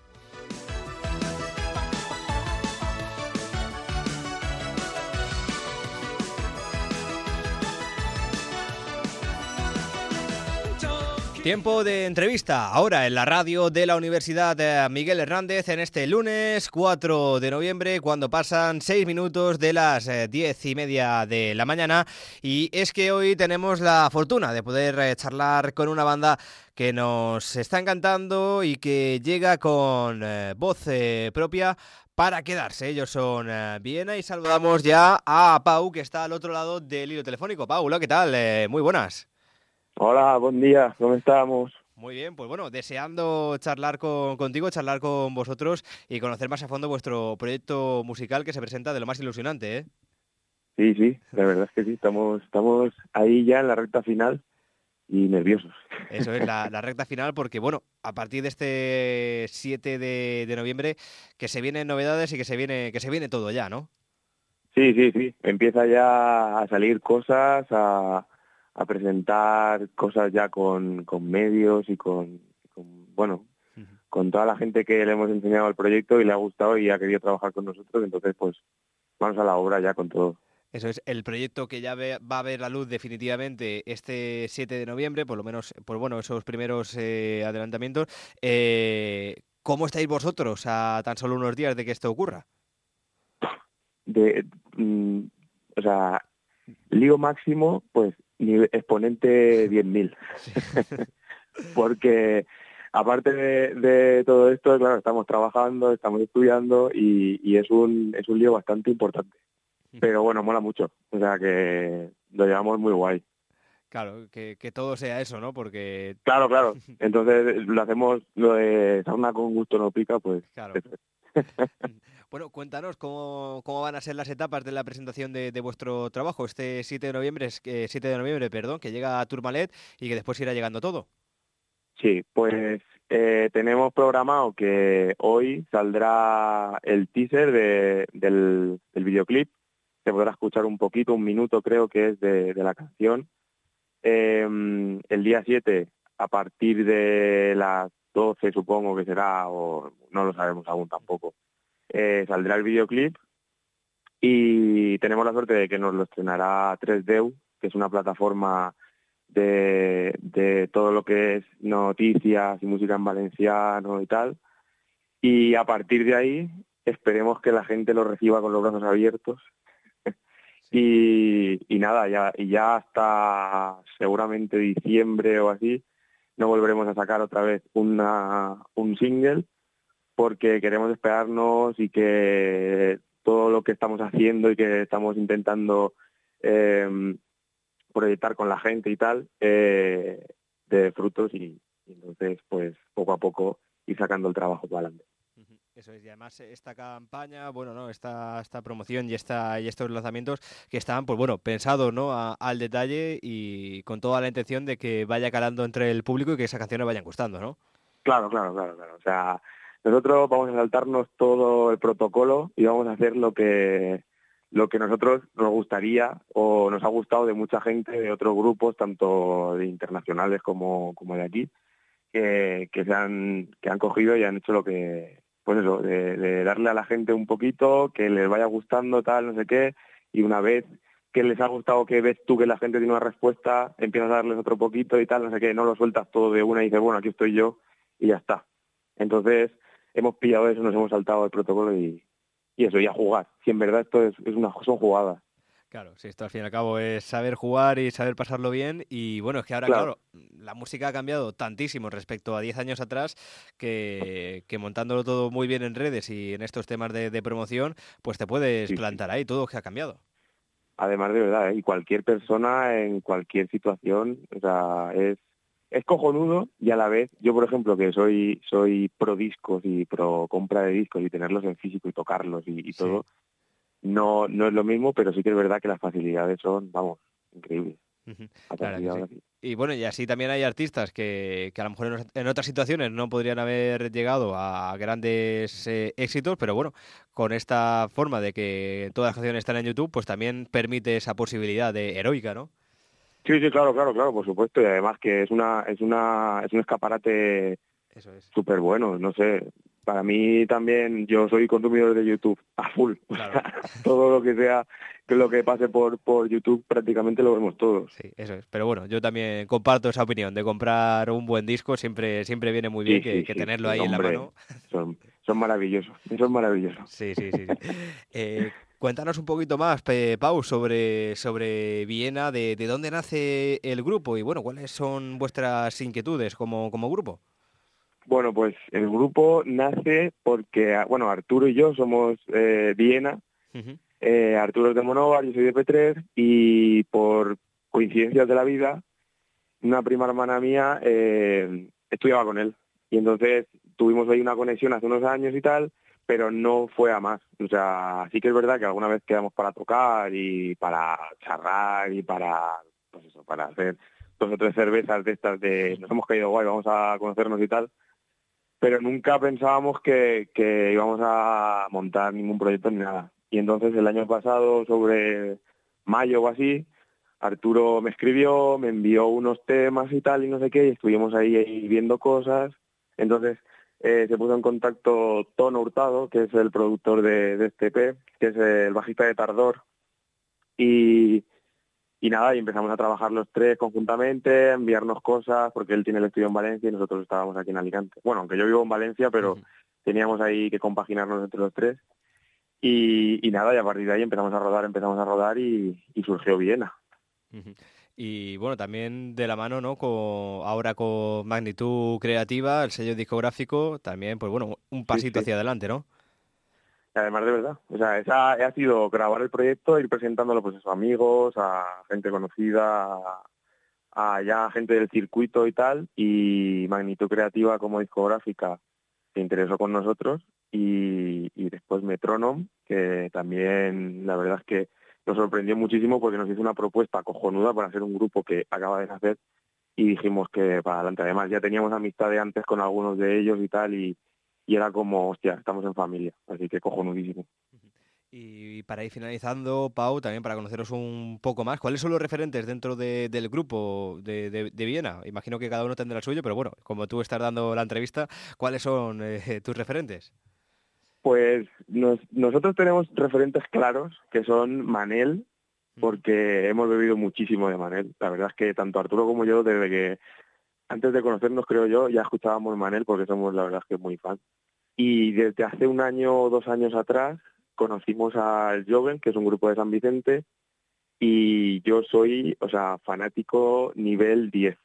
Tiempo de entrevista, ahora en la radio de la Universidad Miguel Hernández, en este lunes cuatro de noviembre, cuando pasan seis minutos de las diez y media de la mañana. Y es que hoy tenemos la fortuna de poder eh, charlar con una banda que nos está encantando y que llega con eh, voz eh, propia para quedarse. Ellos son eh, Viena y saludamos ya a Pau, que está al otro lado del hilo telefónico. Pau, hola, ¿qué tal? Eh, muy buenas. Hola, buen día, ¿cómo estamos? Muy bien, pues bueno, deseando charlar con, contigo, charlar con vosotros y conocer más a fondo vuestro proyecto musical, que se presenta de lo más ilusionante, ¿eh? Sí, sí, la verdad es que sí, estamos, estamos ahí ya en la recta final y nerviosos. Eso es, la, la recta final, porque bueno, a partir de este siete de, de noviembre, que se vienen novedades y que se viene, que se viene todo ya, ¿no? Sí, sí, sí, empieza ya a salir cosas, a... a presentar cosas ya con, con medios y con, con, bueno, uh-huh. con toda la gente que le hemos enseñado el proyecto y le ha gustado y ha querido trabajar con nosotros, entonces pues vamos a la obra ya con todo. Eso es, el proyecto que ya ve, va a ver la luz definitivamente este siete de noviembre, por lo menos, pues bueno, esos primeros eh, adelantamientos. Eh, ¿Cómo estáis vosotros a tan solo unos días de que esto ocurra? De, mm, o sea, lío máximo, pues exponente diez mil. Sí. Porque aparte de, de todo esto, claro, estamos trabajando, estamos estudiando y, y es un es un lío bastante importante. Pero bueno, mola mucho. O sea que lo llevamos muy guay. Claro, que, que todo sea eso, ¿no? Porque... Claro, claro. Entonces lo hacemos, lo de sauna con gusto no pica, pues... Claro. Bueno, cuéntanos cómo, cómo van a ser las etapas de la presentación de, de vuestro trabajo este siete de noviembre, eh, siete de noviembre, perdón, que llega a Tourmalet y que después irá llegando todo. Sí, pues eh, tenemos programado que hoy saldrá el teaser de, del, del videoclip. Se podrá escuchar un poquito, un minuto creo que es de, de la canción. Eh, el día siete, a partir de las doce supongo que será, o no lo sabemos aún tampoco, eh, saldrá el videoclip y tenemos la suerte de que nos lo estrenará tres D E U, que es una plataforma de, de todo lo que es noticias y música en valenciano y tal, y a partir de ahí esperemos que la gente lo reciba con los brazos abiertos. Y, y nada, ya, y ya hasta seguramente diciembre o así no volveremos a sacar otra vez una, un single, porque queremos esperarnos y que todo lo que estamos haciendo y que estamos intentando eh, proyectar con la gente y tal, eh, de frutos y, y entonces pues poco a poco ir sacando el trabajo para adelante. Eso es, y además esta campaña, bueno, no, esta, esta promoción y esta y estos lanzamientos que están, pues bueno, pensados, ¿no?, a, al detalle y con toda la intención de que vaya calando entre el público y que esas canciones vayan gustando, ¿no? Claro, claro, claro, claro. O sea, nosotros vamos a saltarnos todo el protocolo y vamos a hacer lo que lo que nosotros nos gustaría o nos ha gustado de mucha gente de otros grupos, tanto de internacionales como, como de aquí, que, que se han que han cogido y han hecho lo que... pues eso, de, de darle a la gente un poquito, que les vaya gustando, tal, no sé qué, y una vez que les ha gustado, que ves tú que la gente tiene una respuesta, empiezas a darles otro poquito y tal, no sé qué, no lo sueltas todo de una y dices, bueno, aquí estoy yo, y ya está. Entonces, hemos pillado eso, nos hemos saltado el protocolo y, y eso, y a jugar. Si en verdad esto es, es una, son jugadas. Claro, sí, esto al fin y al cabo es saber jugar y saber pasarlo bien y bueno, es que ahora, claro, claro la música ha cambiado tantísimo respecto a diez años atrás que, que montándolo todo muy bien en redes y en estos temas de, de promoción, pues te puedes sí, plantar ahí, todo que ha cambiado. Además, de verdad, ¿eh? Y cualquier persona en cualquier situación, o sea, es, es cojonudo y a la vez, yo por ejemplo, que soy soy pro discos y pro compra de discos y tenerlos en físico y tocarlos y, y sí. todo... No, no es lo mismo, pero sí que es verdad que las facilidades son, vamos, increíbles. A Claro partir que de ahora sí. sí. Y bueno, y así también hay artistas que, que a lo mejor en, en otras situaciones no podrían haber llegado a grandes eh, éxitos, pero bueno, con esta forma de que todas las canciones están en YouTube, pues también permite esa posibilidad de heroica, ¿no? Sí, sí, claro, claro, claro, por supuesto, y además que es una, es una, es un escaparate Eso es. súper bueno, no sé. Para mí también, yo soy consumidor de YouTube a full. Claro. Todo lo que sea, que lo que pase por, por YouTube prácticamente lo vemos todos. Sí, eso es. Pero bueno, yo también comparto esa opinión de comprar un buen disco, siempre, siempre viene muy bien Sí, que, sí, que sí, tenerlo sí, ahí hombre, en la mano. Son, son maravillosos, son maravillosos. Sí, sí, sí. sí. Eh, cuéntanos un poquito más, Pe- Pau, sobre, sobre Viena, de, de dónde nace el grupo y bueno, cuáles son vuestras inquietudes como, como grupo. Bueno, pues el grupo nace porque, bueno, Arturo y yo somos eh, Viena, Ujú. eh, Arturo es de Monóvar, yo soy de Petrer, y por coincidencias de la vida, una prima hermana mía eh, estudiaba con él. Y entonces tuvimos ahí una conexión hace unos años y tal, pero no fue a más. O sea, sí que es verdad que alguna vez quedamos para tocar y para charlar y para, pues eso, para hacer dos o tres cervezas de estas de nos hemos caído guay, vamos a conocernos y tal. Pero nunca pensábamos que, que íbamos a montar ningún proyecto ni nada. Y entonces el año pasado, sobre mayo o así, Arturo me escribió, me envió unos temas y tal y no sé qué, y estuvimos ahí, ahí viendo cosas. Entonces eh, se puso en contacto Tono Hurtado, que es el productor de, de este E P, que es el bajista de Tardor. Y, y nada, y empezamos a trabajar los tres conjuntamente, a enviarnos cosas, porque él tiene el estudio en Valencia y nosotros estábamos aquí en Alicante. Bueno, aunque yo vivo en Valencia, pero Ujú. teníamos ahí que compaginarnos entre los tres. Y, y nada, y a partir de ahí empezamos a rodar, empezamos a rodar y, y surgió Viena. Ujú. Y bueno, también de la mano, ¿no? Con, ahora con Magnitud Creativa, el sello discográfico, también, pues bueno, un pasito sí. hacia adelante, ¿no? Y además de verdad, o sea, esa ha sido grabar el proyecto, ir presentándolo pues a sus amigos, a gente conocida, a, a ya gente del circuito y tal, y Magnitud Creativa como discográfica se interesó con nosotros, y, y después Metronome, que también la verdad es que nos sorprendió muchísimo porque nos hizo una propuesta cojonuda para ser un grupo que acaba de nacer, y dijimos que para adelante. Además ya teníamos amistad de antes con algunos de ellos y tal, y y era como, hostia, estamos en familia, así que cojonudísimo. Y para ir finalizando, Pau, también para conoceros un poco más, ¿cuáles son los referentes dentro de- del grupo de, de- de Viena? Imagino que cada uno tendrá el suyo, pero bueno, como tú estás dando la entrevista, ¿cuáles son eh, tus referentes? Pues nos- nosotros tenemos referentes claros, que son Manel, porque hemos bebido muchísimo de Manel. La verdad es que tanto Arturo como yo, desde que antes de conocernos, creo yo, ya escuchábamos Manel, porque somos la verdad es que muy fan. Y desde hace un año o dos años atrás conocimos al Joven, que es un grupo de San Vicente, y yo soy, o sea, fanático nivel diez.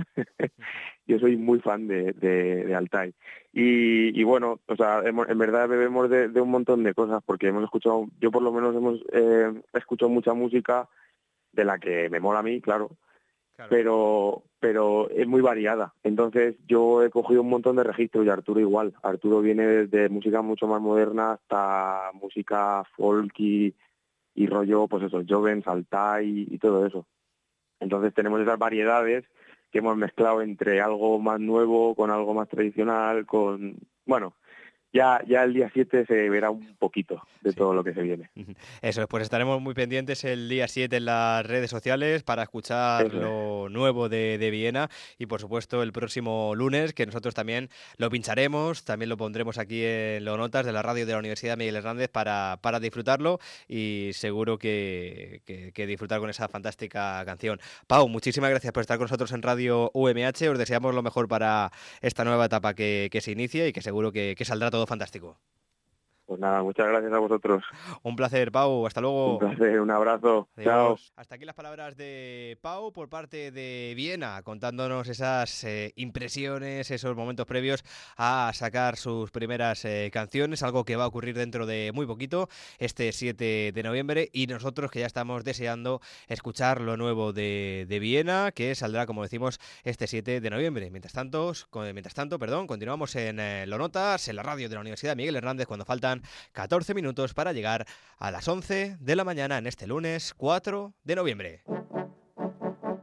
Yo soy muy fan de, de, de Altai. Y, y bueno, o sea, hemos, en verdad bebemos de, de un montón de cosas, porque hemos escuchado, yo por lo menos hemos eh, escuchado mucha música de la que me mola a mí, claro, pero pero es muy variada. Entonces yo he cogido un montón de registros y Arturo igual. Arturo viene desde música mucho más moderna hasta música folk y, y rollo, pues eso, Joven, Altai y, y todo eso. Entonces tenemos esas variedades que hemos mezclado entre algo más nuevo con algo más tradicional, con... Bueno, ya ya el día siete se verá un poquito de Sí. todo lo que se viene. Eso es, pues estaremos muy pendientes el día siete en las redes sociales para escuchar Eso es. lo nuevo de, de Viena y por supuesto el próximo lunes que nosotros también lo pincharemos, también lo pondremos aquí en las notas de la radio de la Universidad Miguel Hernández para, para disfrutarlo y seguro que, que, que disfrutar con esa fantástica canción. Pau, muchísimas gracias por estar con nosotros en Radio U M H, os deseamos lo mejor para esta nueva etapa que, que se inicia y que seguro que, que saldrá todo fantástico. Pues nada, muchas gracias a vosotros. Un placer, Pau, hasta luego. Un placer, un abrazo. Chao. Adiós. Hasta aquí las palabras de Pau por parte de Viena, contándonos esas eh, impresiones, esos momentos previos a sacar sus primeras eh, canciones, algo que va a ocurrir dentro de muy poquito, este siete de noviembre, y nosotros que ya estamos deseando escuchar lo nuevo de, de Viena, que saldrá, como decimos, este siete de noviembre. Mientras tanto, con- mientras tanto perdón, continuamos en eh, Lo Notas, en la radio de la Universidad Miguel Hernández, cuando faltan catorce minutos para llegar a las once de la mañana en este lunes cuatro de noviembre.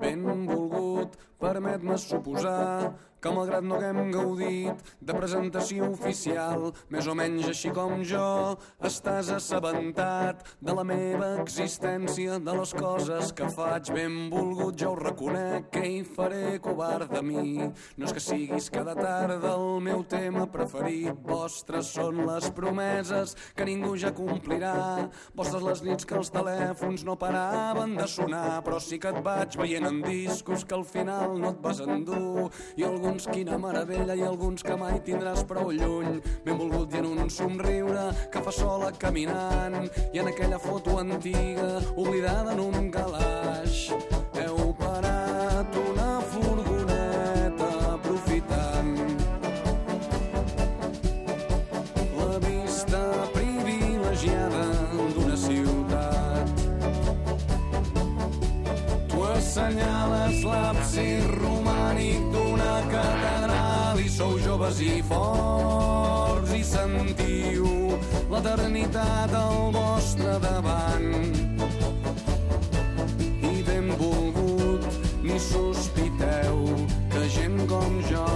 Benvolgut, permet-me suposar que malgrat no haguem gaudit de presentació oficial, més o menys així com jo, estàs assabentat de la meva existència, de les coses que faig. Benvolgut, jo ho reconec, que hi faré covard de mi. No és que siguis cada tarda el meu tema preferit, vostres són les promeses que ningú ja complirà, vostres les nits que els telèfons no paraven de sonar, però sí que et vaig veient en discos que al final no et vas endur, i alguns quina meravella i alguns que mai tindràs prou lluny. Benvolgut i en un somriure que fa sola caminant, i en aquella foto antiga oblidada en un calaix heu parat una furgoneta aprofitant la vista privilegiada d'una ciutat. Tu assenyales l'absis romànic d'una catedral i sou joves i forts i sentiu l'eternitat al vostre davant. I benvolgut, ni sospiteu que gent com jo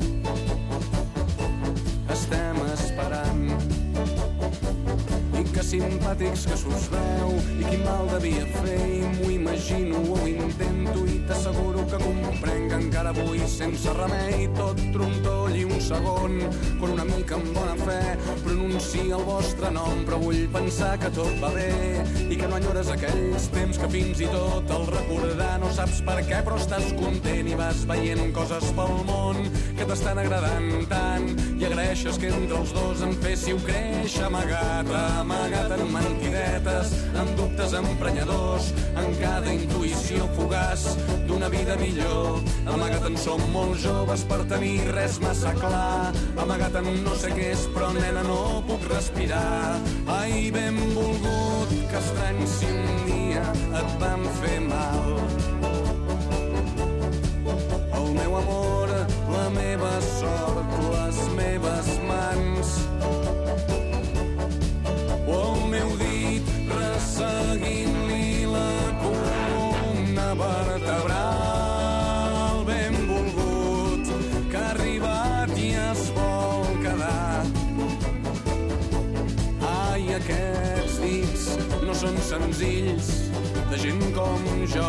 estem esperant. I que simpàtics que s'us veu, i quin mal devia fer, i m'ho imagino, ho intento, i t'asseguro que comprenc encara avui sense remei tot trontoll i un segon quan una mica amb bona fe pronuncia el vostre nom, però vull pensar que tot va bé i que no enyores aquells temps que fins i tot el recordar no saps per què, però estàs content i vas veient coses pel món que t'estan agradant tant i agraeixes que entre els dos en féssiu créixer amagat, amagat en mentidetes, en dubtes emprenyadors, en cada intuïció fugaç d'una vida millor. Amagat en som molt joves per tenir res massa clar, amagat en no sé què és, però nena no puc respirar. Ai, benvolgut, que estrany si un dia et van fer mal. El meu amor, la meva sort, les meves mans, o el meu dit resseguint-li la columna vertebral. Benvolgut, que ha arribat i es vol quedar. Ai, aquests dits no són senzills de gent com jo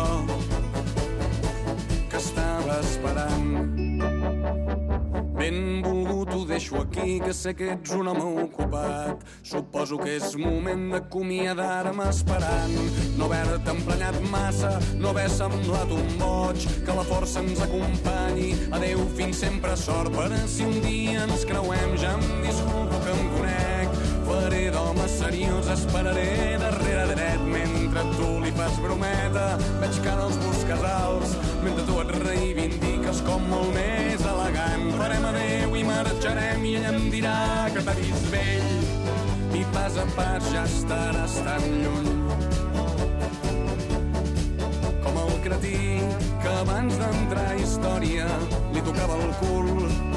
que estava esperant. Benvolgut, ho deixo aquí, que sé que ets un home ocupat. Suposo que és moment d'acomiadar-me esperant no haver-te emprenyat massa, no haver semblat un boig, que la força ens acompanyi. Adéu, fins sempre, sort, per si un dia ens creuem. Ja em disculpo que em conec, faré d'home seriós, esperaré darrere dret mentre tu li fas brometa. Veig que ara els busques alts, mentre tu et reivindiques com molt més elegant. Farem adéu i marxarem i ella em dirà que t'ha vist vell i pas a pas ja estaràs tan lluny com el cretí que abans d'entrar a història li tocava el cul,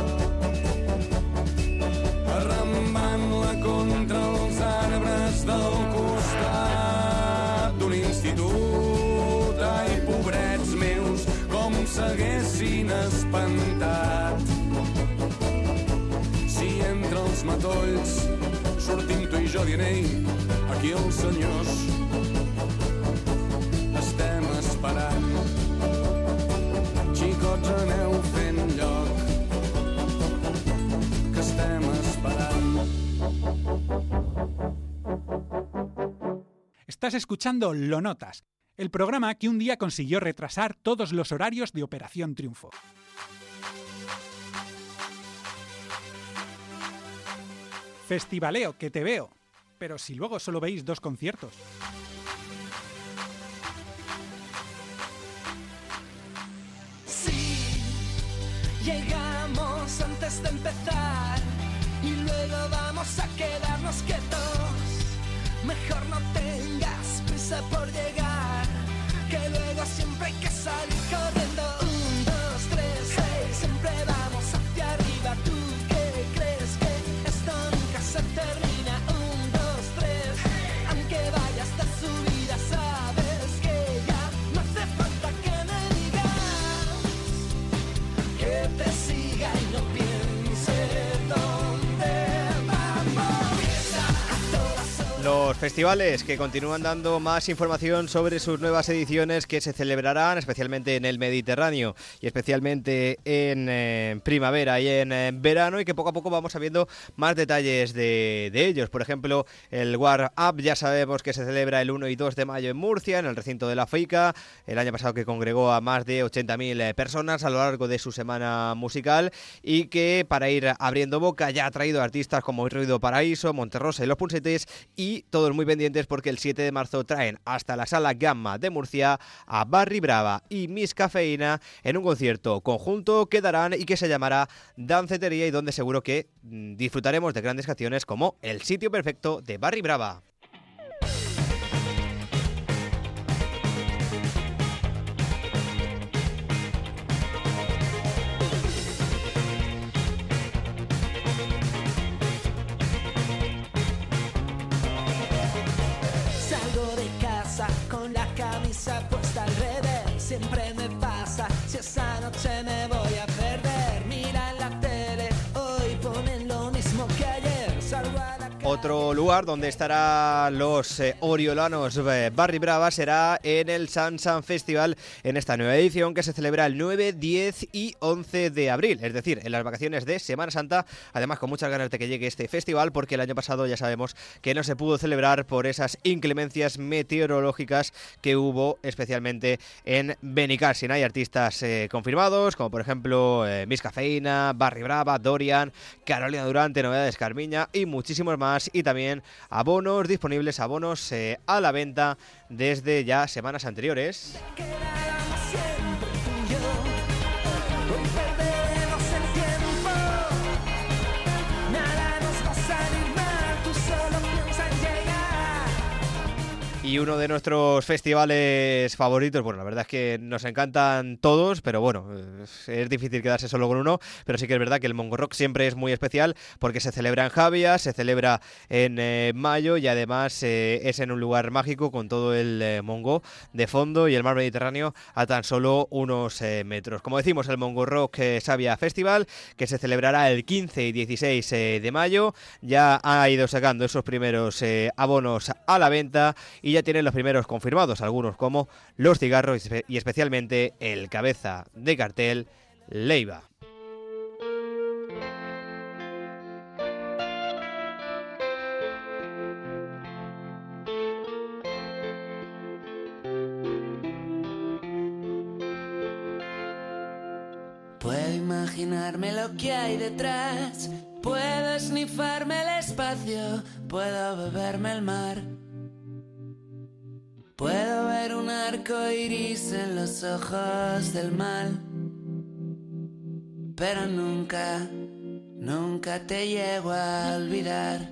arrambant-la contra els arbres del costat d'un institut. Ai, pobrets meus, com s'haguessin espantat si entre els matolls sortim tu i jo dient, ei, aquí els senyors estem esperant. Xicots, aneu fent lloc, que estem esperant. Estás escuchando Lo Notas, el programa que un día consiguió retrasar todos los horarios de Operación Triunfo. Festivaleo, que te veo, pero si luego solo veis dos conciertos. Sí, llegamos antes de empezar y luego vamos a quedarnos quietos. Mejor no tengas prisa por llegar, que luego siempre hay que salir corriendo. Un, dos, tres, hey, siempre vamos hacia arriba. ¿Tú qué crees que esto nunca se termina? Un, dos, tres, aunque vayas de subida, sabes que ya no hace falta que me digas. los festivales que continúan dando más información sobre sus nuevas ediciones que se celebrarán especialmente en el Mediterráneo y especialmente en eh, primavera y en eh, verano, y que poco a poco vamos sabiendo más detalles de, de ellos. Por ejemplo, el War Up ya sabemos que se celebra el uno y dos de mayo en Murcia, en el recinto de la FICA, el año pasado que congregó a más de ochenta mil personas a lo largo de su semana musical, y que para ir abriendo boca ya ha traído artistas como Ruido Paraíso, Monterrosa y Los Punsetes, y todos muy pendientes porque el siete de marzo traen hasta la Sala Gamma de Murcia a Barry Brava y Miss Cafeína en un concierto conjunto que darán y que se llamará Dancetería, y donde seguro que mmm, disfrutaremos de grandes canciones como El Sitio Perfecto de Barry Brava. Puesta al revés, siempre me pasa. Si esa noche me voy a perder, mira en la tele, hoy ponen lo mismo que ayer. Salgo a la calle. Otro lugar donde estarán los eh, oriolanos eh, Barry Brava será en el Sansan Festival, en esta nueva edición que se celebra el nueve, diez y once de abril, es decir, en las vacaciones de Semana Santa. Además, con muchas ganas de que llegue este festival, porque el año pasado ya sabemos que no se pudo celebrar por esas inclemencias meteorológicas que hubo especialmente en Benicàssim. Hay artistas eh, confirmados, como por ejemplo eh, Miss Cafeína, Barry Brava, Dorian, Carolina Durante, Novedades Carmiña y muchísimos más, y también abonos disponibles, abonos eh, a la venta desde ya semanas anteriores. Y uno de nuestros festivales favoritos, bueno, la verdad es que nos encantan todos, pero bueno, es difícil quedarse solo con uno, pero sí que es verdad que el Mongo Rock siempre es muy especial porque se celebra en Javia, se celebra en eh, mayo, y además eh, es en un lugar mágico con todo el eh, Mongo de fondo y el mar Mediterráneo a tan solo unos eh, metros. Como decimos, el Mongo Rock eh, Xàbia Festival, que se celebrará el quince y dieciséis eh, de mayo, ya ha ido sacando esos primeros eh, abonos a la venta y ya tienen los primeros confirmados, algunos como Los Cigarros y especialmente el cabeza de cartel Leiva. Puedo imaginarme lo que hay detrás, puedo esnifarme el espacio, puedo beberme el mar. Puedo ver un arco iris en los ojos del mal, pero nunca, nunca te llego a olvidar.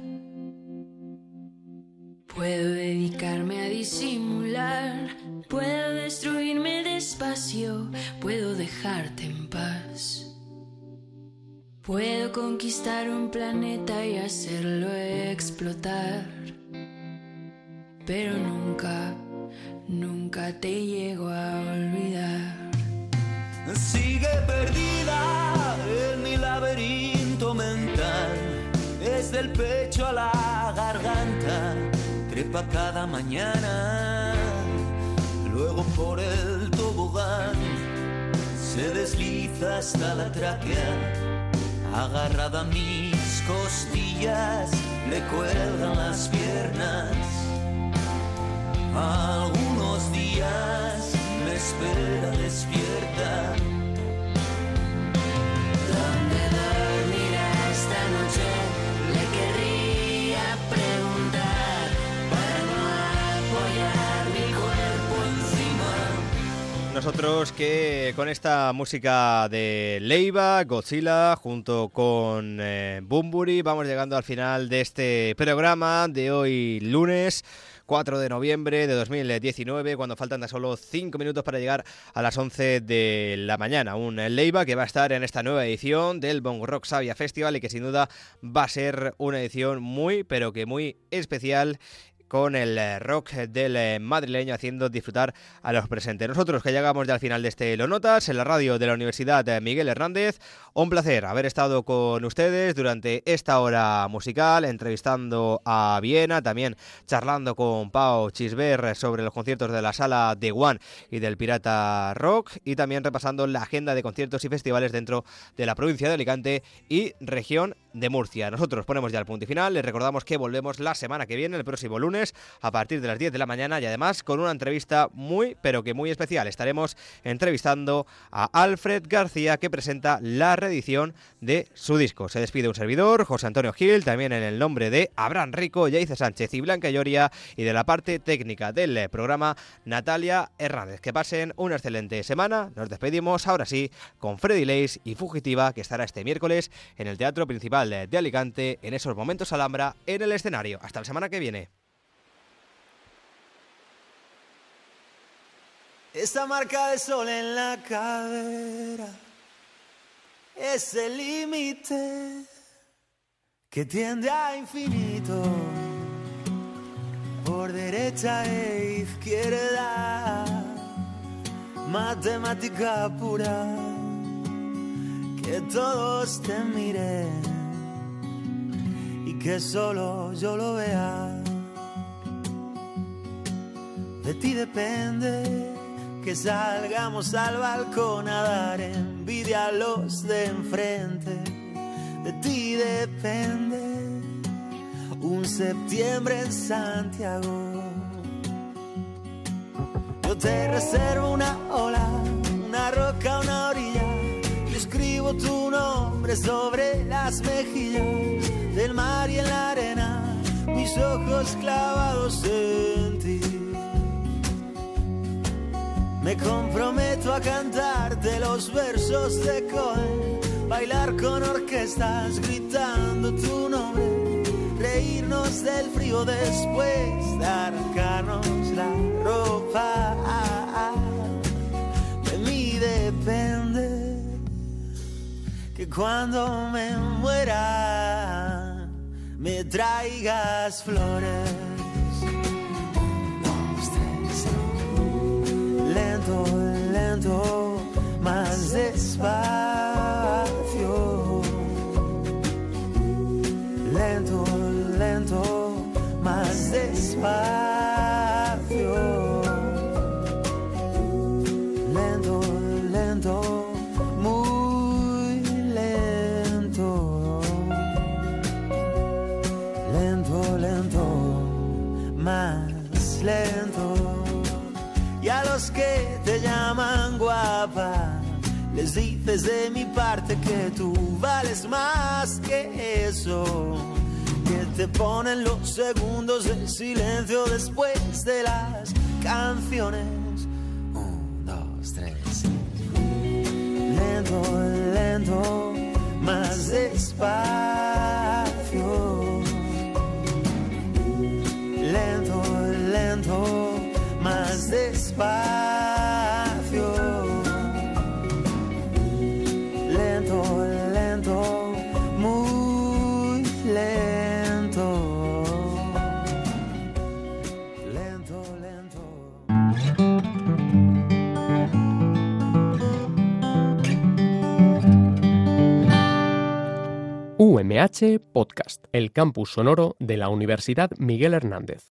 Puedo dedicarme a disimular, puedo destruirme despacio, puedo dejarte en paz. Puedo conquistar un planeta y hacerlo explotar, pero nunca, nunca te llego a olvidar. Sigue perdida en mi laberinto mental, desde el pecho a la garganta, trepa cada mañana, luego por el tobogán, se desliza hasta la tráquea, agarrada a mis costillas, le cuelgan las piernas. Algunos días me espera despierta. ¿Dónde dormirá esta noche? Le querría preguntar para no apoyar mi cuerpo encima. Nosotros que con esta música de Leiva, Godzilla, junto con eh, Bunbury, vamos llegando al final de este programa de hoy lunes cuatro de noviembre de dos mil diecinueve, cuando faltan tan solo cinco minutos para llegar a las once de la mañana. Un Leiva que va a estar en esta nueva edición del Mongo Rock Xàbia Festival y que sin duda va a ser una edición muy, pero que muy especial, con el rock del madrileño haciendo disfrutar a los presentes. Nosotros que llegamos ya al final de este Lo Notas en la radio de la Universidad Miguel Hernández, un placer haber estado con ustedes durante esta hora musical, entrevistando a Viena, también charlando con Pau Chisber sobre los conciertos de la Sala de One y del Pirata Rock, y también repasando la agenda de conciertos y festivales dentro de la provincia de Alicante y región de Murcia. Nosotros ponemos ya el punto y final. Les recordamos que volvemos la semana que viene, el próximo lunes, a partir de las diez de la mañana, y además con una entrevista muy, pero que muy especial. Estaremos entrevistando a Alfred García, que presenta la reedición de su disco. Se despide un servidor, José Antonio Gil, también en el nombre de Abraham Rico, Yaiza Sánchez y Blanca Lloria, y de la parte técnica del programa, Natalia Hernández. Que pasen una excelente semana. Nos despedimos ahora sí con Freddy Leis y Fugitiva, que estará este miércoles en el Teatro Principal de Alicante, en esos momentos Alhambra, en el escenario. Hasta la semana que viene. Esta marca de sol en la cadera es el límite que tiende a infinito, por derecha e izquierda, matemática pura, que todos te miren y que solo yo lo vea. De ti depende que salgamos al balcón a dar envidia a los de enfrente. De ti depende un septiembre en Santiago. Yo te reservo una ola, una roca, una orilla. Yo escribo tu nombre sobre las mejillas del mar y en la arena, mis ojos clavados en ti. Me comprometo a cantarte los versos de Cohen, bailar con orquestas gritando tu nombre, reírnos del frío después de arrancarnos la ropa. De mí depende que cuando me muera me traigas flores. Lento, lento, más despacio. Lento, lento, más despacio. Lento, lento, muy lento. Lento, lento, más lento. Y a los que te llaman guapa, les dices de mi parte que tú vales más que eso, que te ponen los segundos de silencio después de las canciones. Un, dos, tres. Lento, lento, más despacio. Lento, lento, más despacio. Lento, lento, muy lento. Lento, lento. U M H Podcast, el campus sonoro de la Universidad Miguel Hernández.